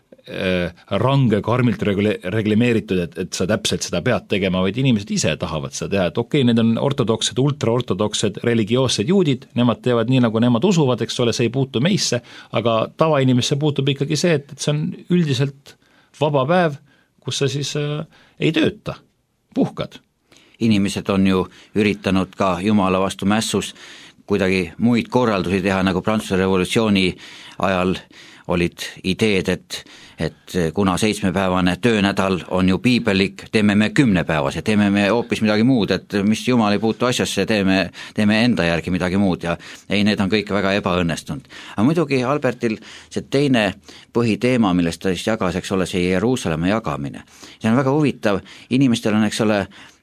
range, karmilt regle, reglemeeritud, et, et sa täpselt seda pead tegema, vaid inimesed ise tahavad seda teha, et okei okay,, need on ortodoksed, ultraortodoksed, religioossed juudid, nemad teevad nii, nagu nemad usuvad, eks ole, see ei puutu meisse, aga tavainimesse puutub ikkagi see, et, et see on üldiselt vaba päev, kus sa siis äh, ei tööta, puhkad. Inimesed on ju üritanud ka Jumala vastu mässus kuidagi muid korraldusi teha, nagu Prantsuse revolutsiooni ajal olid ideed, et, et kuna seitsmepäevane töönädal on ju piibellik, teeme me kümnepäevase, teeme me hoopis midagi muud, et mis jumal ei puutu asjasse, teeme, teeme enda järgi midagi muud ja ei, need on kõik väga ebaõnnestunud. Aga muidugi Albertil see teine põhiteema, millest ta siis jagas, eks ole, see Jeruusalemma jagamine. See on väga huvitav, inimestel on, eks ole,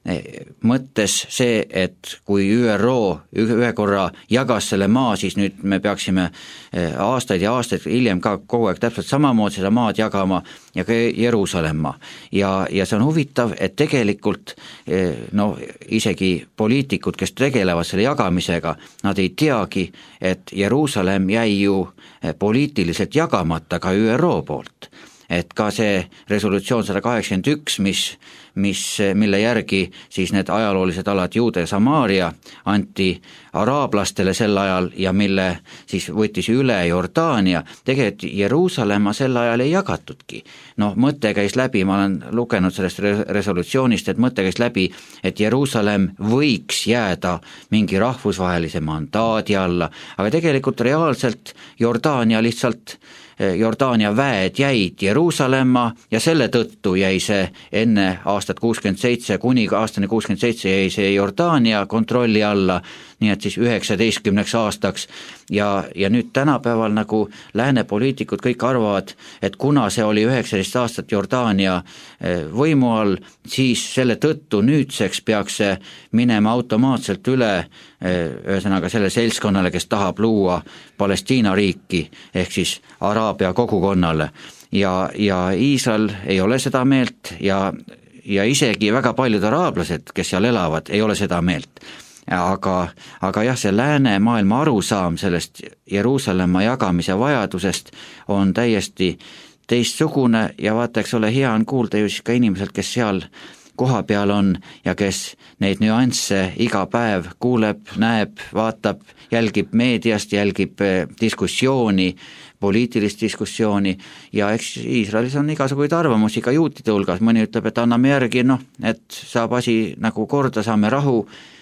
mõttes see, et kui Ü R O ühe korra jagas selle maa, siis nüüd me peaksime aastaid ja aastaid hiljem ka kogu aeg täpselt samamoodi seda maad jagama ja ka Jeruusalemma. Ja, ja see on huvitav, et tegelikult no, isegi poliitikud, kes tegelevad selle jagamisega, nad ei teagi, et Jeruusalemm jäi ju poliitiliselt jagamata ka Ü R O poolt. Et ka see resolutsioon sada kaheksakümmend üks, mis, mis, mille järgi siis need ajaloolised alad Juude ja Samaaria anti araablastele sel ajal ja mille siis võttis üle Jordaania, tegelikult Jeruusalemma sel ajal ei jagatudki. No mõte käis läbi, ma olen lugenud sellest resolutsioonist, et mõte käis läbi, et Jeruusalemm võiks jääda mingi rahvusvahelise mandaadi alla, aga tegelikult reaalselt Jordaania lihtsalt Jordaania väed jäid Jeruusalemma ja selle tõttu jäi see enne aastat kuuskümmend seitse kuni aastani kuuskümmend seitse jäi see Jordaania kontrolli alla, nii et siis üheksateistkümneks aastaks ja, ja nüüd tänapäeval nagu lääne poliitikud kõik arvavad, et kuna see oli üheksateist aastat Jordaania võimu all, siis selle tõttu nüüdseks peaks see minema automaatselt üle ühesõnaga selle seltskonnale, kes tahab luua Palestiina riiki ehk siis Araabia kogukonnale ja, ja Iisrael ei ole seda meelt ja, ja isegi väga paljud araablased, kes seal elavad, ei ole seda meelt. Aga, aga jah, see lääne maailma arusaam sellest Jeruusalemma jagamise vajadusest on täiesti teistsugune ja vaata, eks ole, hea on kuulda ju siis ka inimeselt, kes seal koha peal on ja kes neid nüansse iga päev kuuleb, näeb, vaatab, jälgib meediast, jälgib diskussiooni, poliitilist diskussiooni ja eks Iisraelis on igasuguseid arvamusi ka juutide hulgas, mõni ütleb, et anname järgi, noh, et saab asi nagu korda, saame rahu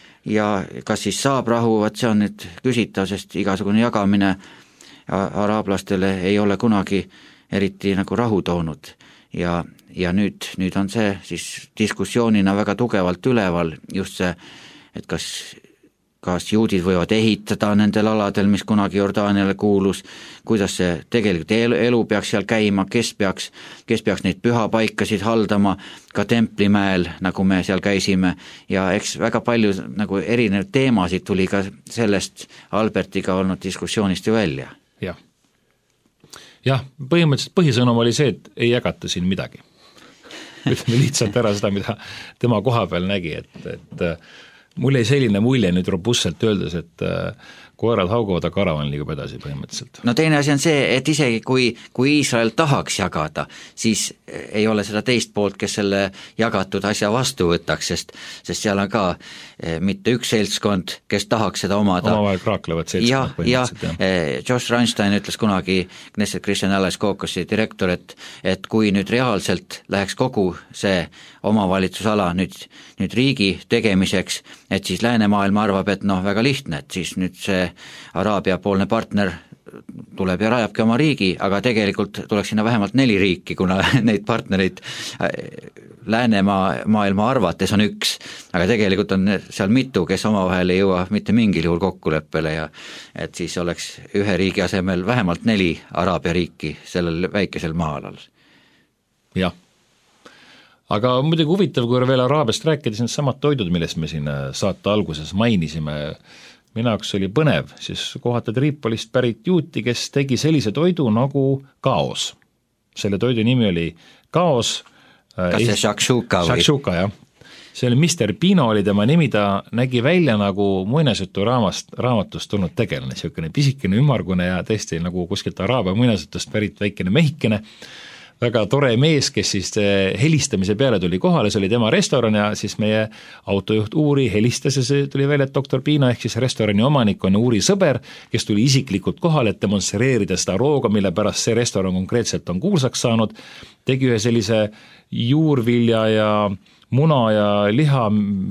ja kas siis saab rahu, vaat see on nüüd küsitav, sest igasugune jagamine araablastele ei ole kunagi eriti nagu rahu toonud ja, ja nüüd, nüüd on see siis diskussioonina väga tugevalt üleval just see, et kas kas juudid võivad ehitada nendel aladel, mis kunagi Jordaaniale kuulus, kuidas see tegelikult elu, elu peaks seal käima, kes peaks, kes peaks neid pühapaikasid haldama, ka Templimäel, nagu me seal käisime, ja eks väga palju nagu erinev teemasid tuli ka sellest Albertiga olnud diskussioonist ju välja. Jah, jah, põhimõtteliselt põhisõnum oli see, et ei jagata siin midagi. Ütleme lihtsalt ära seda, mida tema koha peal nägi, et, et mul ei selline mulje nüüd robustselt öeldes, et koerad hauguvad, aga karavan liigub edasi põhimõtteliselt. No teine asi on see, et isegi kui, kui Iisrael tahaks jagada, siis ei ole seda teist poolt, kes selle jagatud asja vastu võtaks, sest, sest seal on ka mitte üks seltskond, kes tahaks seda omada. Omavahel kraaklevad seltskond põhimõtteliselt. Ja, ja Josh Reinstein ütles kunagi, Knesset Christian Alliance Caucusi direktor, et, et kui nüüd reaalselt läheks kogu see omavalitsusala nüüd, nüüd riigi tegemiseks, et siis läänemaailma arvab, et noh, väga lihtne, et siis nüüd see Araabia poolne partner tuleb ja rajabki oma riigi, aga tegelikult tuleks sinna vähemalt neli riiki, kuna neid partnereid läänemaa maailma arvates on üks, aga tegelikult on seal mitu, kes omavahel ei jõua mitte mingil juhul kokkuleppele ja et siis oleks ühe riigi asemel vähemalt neli Araabia riiki sellel väikesel maa-alal. Jah. Aga muidugi huvitav, kui veel Araabiast rääkida, siis samad toidud, millest me siin saate alguses mainisime, minu jaoks oli põnev, siis kohata Tripolist pärit juuti, kes tegi sellise toidu nagu kaos. Selle toidu nimi oli kaos. Kas see shakshuka või? Shakshuka, jah. See oli mister Pino oli tema nimi, ta nägi välja nagu muinasjutu raamast, raamatust tulnud tegelane, niisugune pisikene ümmargune ja tõesti nagu kuskilt Araabia muinasjutust pärit väikene mehikene, väga tore mees, kes siis helistamise peale tuli kohale, see oli tema restoran ja siis meie autojuht Uuri helistas ja see tuli välja, et doktor Pino ehk siis restorani omanik on Uuri sõber, kes tuli isiklikult kohale, et demonstreerida seda rooga, mille pärast see restoran konkreetselt on kuulsaks saanud, tegi ühe sellise juurvilja ja muna ja liha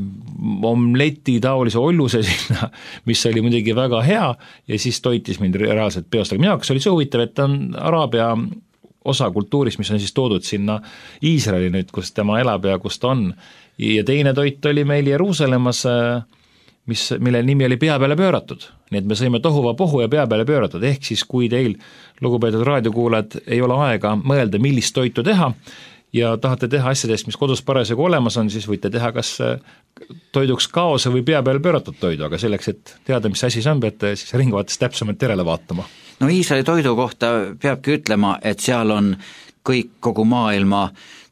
omleti taolise olluse sinna, mis oli muidugi väga hea ja siis toitis mind reaalselt peost, aga minu jaoks oli see huvitav, et on Araabia osa kultuurist, mis on siis toodud sinna Iisraeli nüüd, kus tema elab ja kus ta on. Ja teine toit oli meil Jeruusalemmas, mis, mille nimi oli pea peale pööratud. Nii et me sõime tohuva pohu ja pea peale pööratud. Ehk siis, kui teil, lugupeetud raadiokuulajad, ei ole aega mõelda, millist toitu teha ja tahate teha asjadest, mis kodus parasjagu olemas on, siis võite teha kas toiduks kaose või pea peale pööratud toidu, aga selleks, et teada, mis asi see on, peate siis ringvaates täpsemalt järele vaatama. No Iisraeli toidu kohta peabki ütlema, et seal on kõik kogu maailma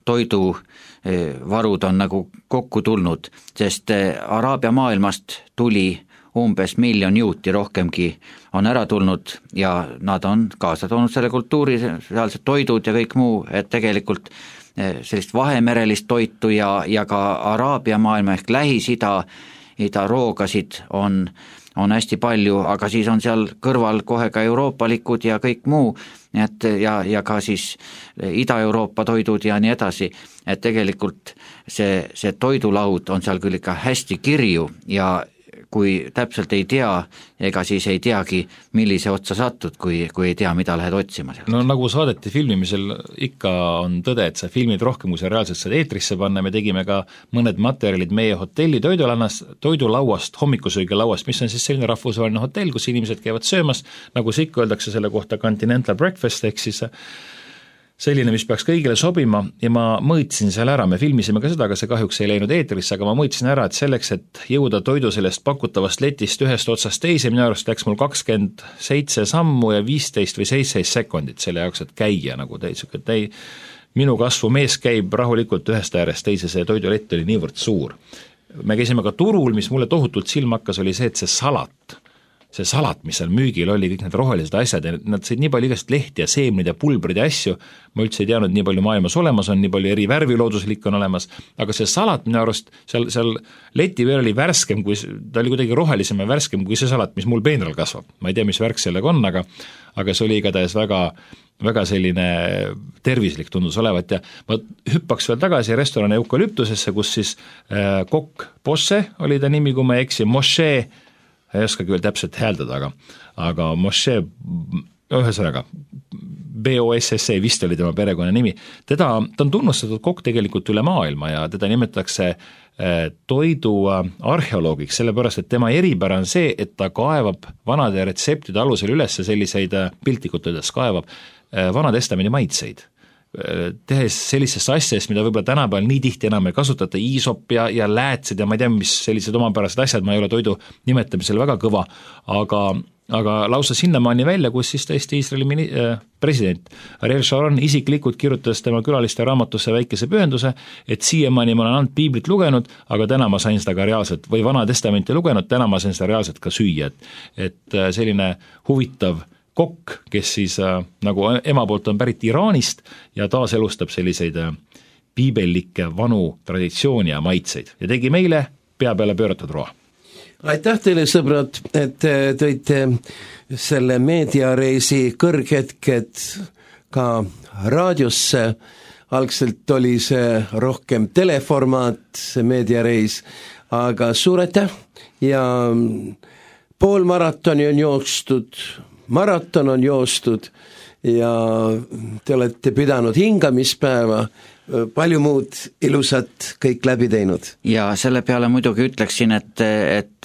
toiduvarud on nagu kokku tulnud, sest Araabia maailmast tuli umbes miljon juuti rohkemgi on ära tulnud ja nad on kaasa toonud selle kultuuri, sealsed toidud ja kõik muu, et tegelikult sellist vahemerelist toitu ja, ja ka Araabia maailma ehk Lähis-Ida ida roogasid on on hästi palju, aga siis on seal kõrval kohe ka euroopalikud ja kõik muu, et ja, ja ka siis Ida-Euroopa toidud ja nii edasi, et tegelikult see, see toidulaud on seal küll ikka hästi kirju ja kui täpselt ei tea, ega siis ei teagi, millise otsa satud, kui, kui ei tea, mida lähed otsima sealt. No nagu saadeti filmimisel ikka on tõde, et sa filmid rohkem, kui sa reaalselt seda eetrisse panna, me tegime ka mõned materjalid meie hotelli toidulannast, toidulauast, hommikusöögilauast, mis on siis selline rahvusvaheline hotell, kus inimesed käivad söömas, nagu see ikka öeldakse selle kohta Continental Breakfast, ehk siis selline, mis peaks kõigile sobima ja ma mõõtsin seal ära, me filmisime ka seda, aga see kahjuks ei läinud eetrisse, aga ma mõõtsin ära, et selleks, et jõuda toidu sellest pakutavast letist ühest otsast teise, minu arust läks mul kakskümmend seitse sammu ja viisteist või seitseteist sekundit selle jaoks, et käia nagu täitsa, täi, minu kasvu mees käib rahulikult ühest äärest teise, see toidulett oli niivõrd suur. Me käisime ka turul, mis mulle tohutult silma hakkas, oli see, et see salat, see salat, mis seal müügil oli, kõik need rohelised asjad ja nad said nii palju igast lehti ja seemnid ja pulbrid ja asju, ma üldse ei teadnud, nii palju maailmas olemas on, nii palju eri värvilooduslik on olemas, aga see salat minu arust seal, seal leti veel oli värskem, kui, ta oli kuidagi rohelisem ja värskem kui see salat, mis mul peenral kasvab. Ma ei tea, mis värk sellega on, aga, aga see oli igatahes väga, väga selline tervislik tundus olevat ja ma hüppaks veel tagasi restorani Eukalyptusesse, kus siis äh, kokk Posse oli ta nimi, kui ma ei eksi, Moshe ei oska küll täpselt hääldada, aga, aga Moshe, ühesõnaga, B O S S E vist oli tema perekonna nimi, teda, ta on tunnustatud kokk tegelikult üle maailma ja teda nimetatakse toidu arheoloogiks, sellepärast, et tema eripära on see, et ta kaevab vanade retseptide alusel üles selliseid piltlikult öeldes kaevab vana testamendi maitseid, tehes sellisest asjast, mida võib-olla tänapäeval nii tihti enam ei kasutata, iisop ja, ja läätsed ja ma ei tea, mis sellised omapärased asjad, ma ei ole toidu nimetamisel väga kõva, aga aga lausa sinnamaani välja, kus siis tõesti Iisraeli mini- äh, president Ariel Sharon isiklikult kirjutas tema külaliste raamatusse väikese pühenduse, et siiamaani ma olen ainult piiblit lugenud, aga täna ma sain seda ka reaalselt, või Vana Testamenti lugenud, täna ma sain seda reaalselt ka süüa, et, et selline huvitav kokk, kes siis äh, nagu ema poolt on pärit Iraanist ja taaselustab selliseid äh, piibellikke vanu traditsiooni ja maitseid ja tegi meile pea peale pööratud roa. Aitäh teile, sõbrad, et tõite selle meediareisi kõrghetked ka raadiosse. Algselt oli see rohkem teleformaat, see meediareis, aga suur aitäh ja pool maratoni on joostud, maraton on joostud ja te olete pidanud hingamispäeva, palju muud ilusat kõik läbi teinud. Ja selle peale muidugi ütleksin, et, et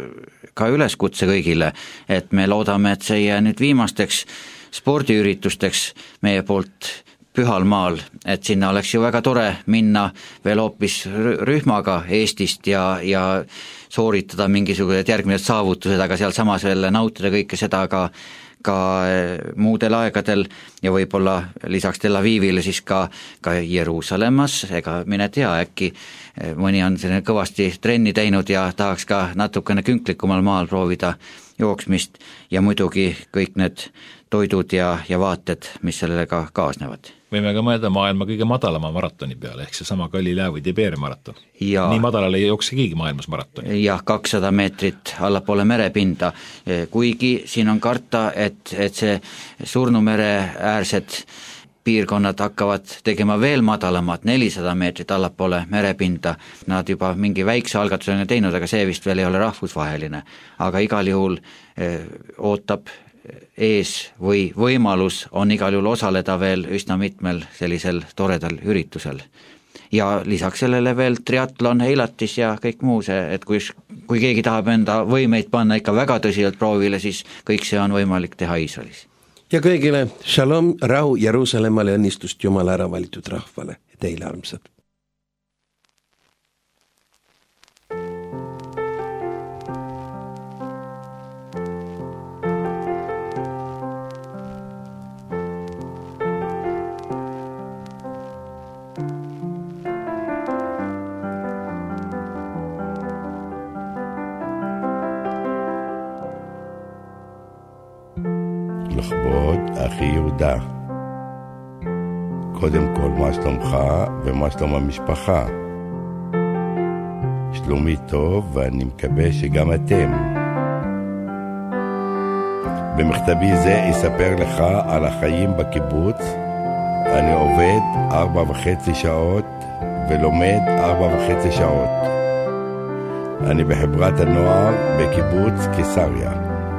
ka üleskutse kõigile, et me loodame, et see jää nüüd viimasteks spordiüritusteks meie poolt Pühal maal, et sinna oleks ju väga tore minna veel hoopis rühmaga Eestist ja, ja sooritada mingisugused järgmised saavutused, aga seal samas veel nautida kõike seda ka ka muudel aegadel ja võib-olla lisaks Tel Avivile siis ka, ka Jeruusalemmas, ega mine tea, äkki mõni on selline kõvasti trenni teinud ja tahaks ka natukene künklikumal maal proovida jooksmist ja muidugi kõik need toidud ja, ja vaated, mis sellega kaasnevad. Võime ka mõelda maailma kõige madalama maratoni peale, ehk see sama Galilea või Tiberia maraton. Ja, nii madalal ei jookse keegi maailmas maratoni. Jah, kakssada meetrit allapoole merepinda, kuigi siin on karta, et, et see Surnumere äärsed piirkonnad hakkavad tegema veel madalamad, nelisada meetrit allapoole merepinda. Nad juba mingi väikse algatuse on teinud, aga see vist veel ei ole rahvusvaheline. Aga igal juhul eh, ootab ees või võimalus on igal juhul osaleda veel üsna mitmel sellisel toredal üritusel. Ja lisaks sellele veel triatlon, heilatis ja kõik muu see, et kui, kui keegi tahab enda võimeid panna ikka väga tõsiselt proovile, siis kõik see on võimalik teha Iisraelis. Ja kõigile shalom, rahu Jeruusalemmale, õnnistust Jumala ära valitud rahvale ja teile armsad. לכבוד אחי יהודה, קודם כל מה שלומך ומה שלום המשפחה. שלומי טוב ואני מקווה שגם אתם. במכתבי זה אספר לך על החיים בקיבוץ. אני עובד ארבע וחצי שעות ולומד ארבע וחצי שעות. אני בחברת הנוער בקיבוץ קיסריה.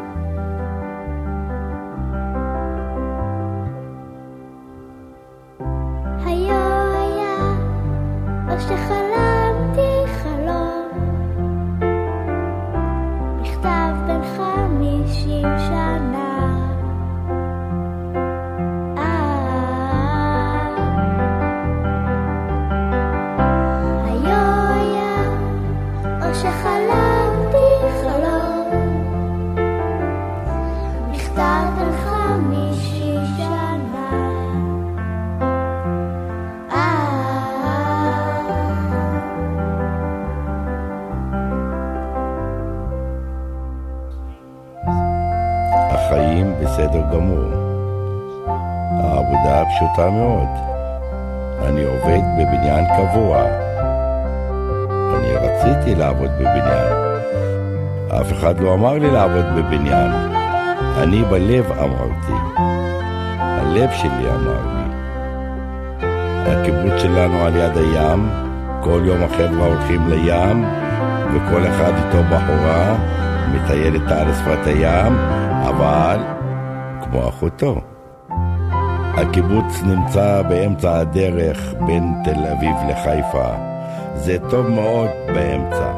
החיים בסדר גמור. העבודה פשוטה מאוד. אני עובד בבניין קבוע. אני רציתי לעבוד בבניין. אף אחד לא אמר לי לעבוד בבניין. אני בלב אמרתי. הלב שלי אמר לי. הקיבוץ שלנו על יד הים. כל יום החבר'ה הולכים לים, וכל אחד איתו בחורה מטיילת על שפת הים, אבל כמו אחותו. הקיבוץ נמצא באמצע הדרך בין תל אביב לחיפה. זה טוב מאוד באמצע.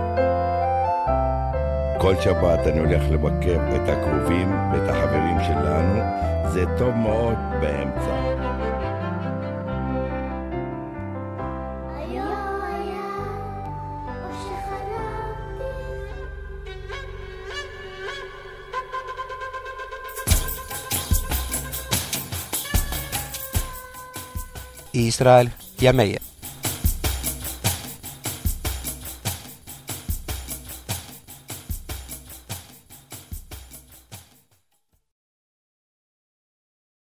כל שבת אני הולך לבקר את הקרובים ואת החברים שלנו. זה טוב מאוד באמצע. Israel ja meie.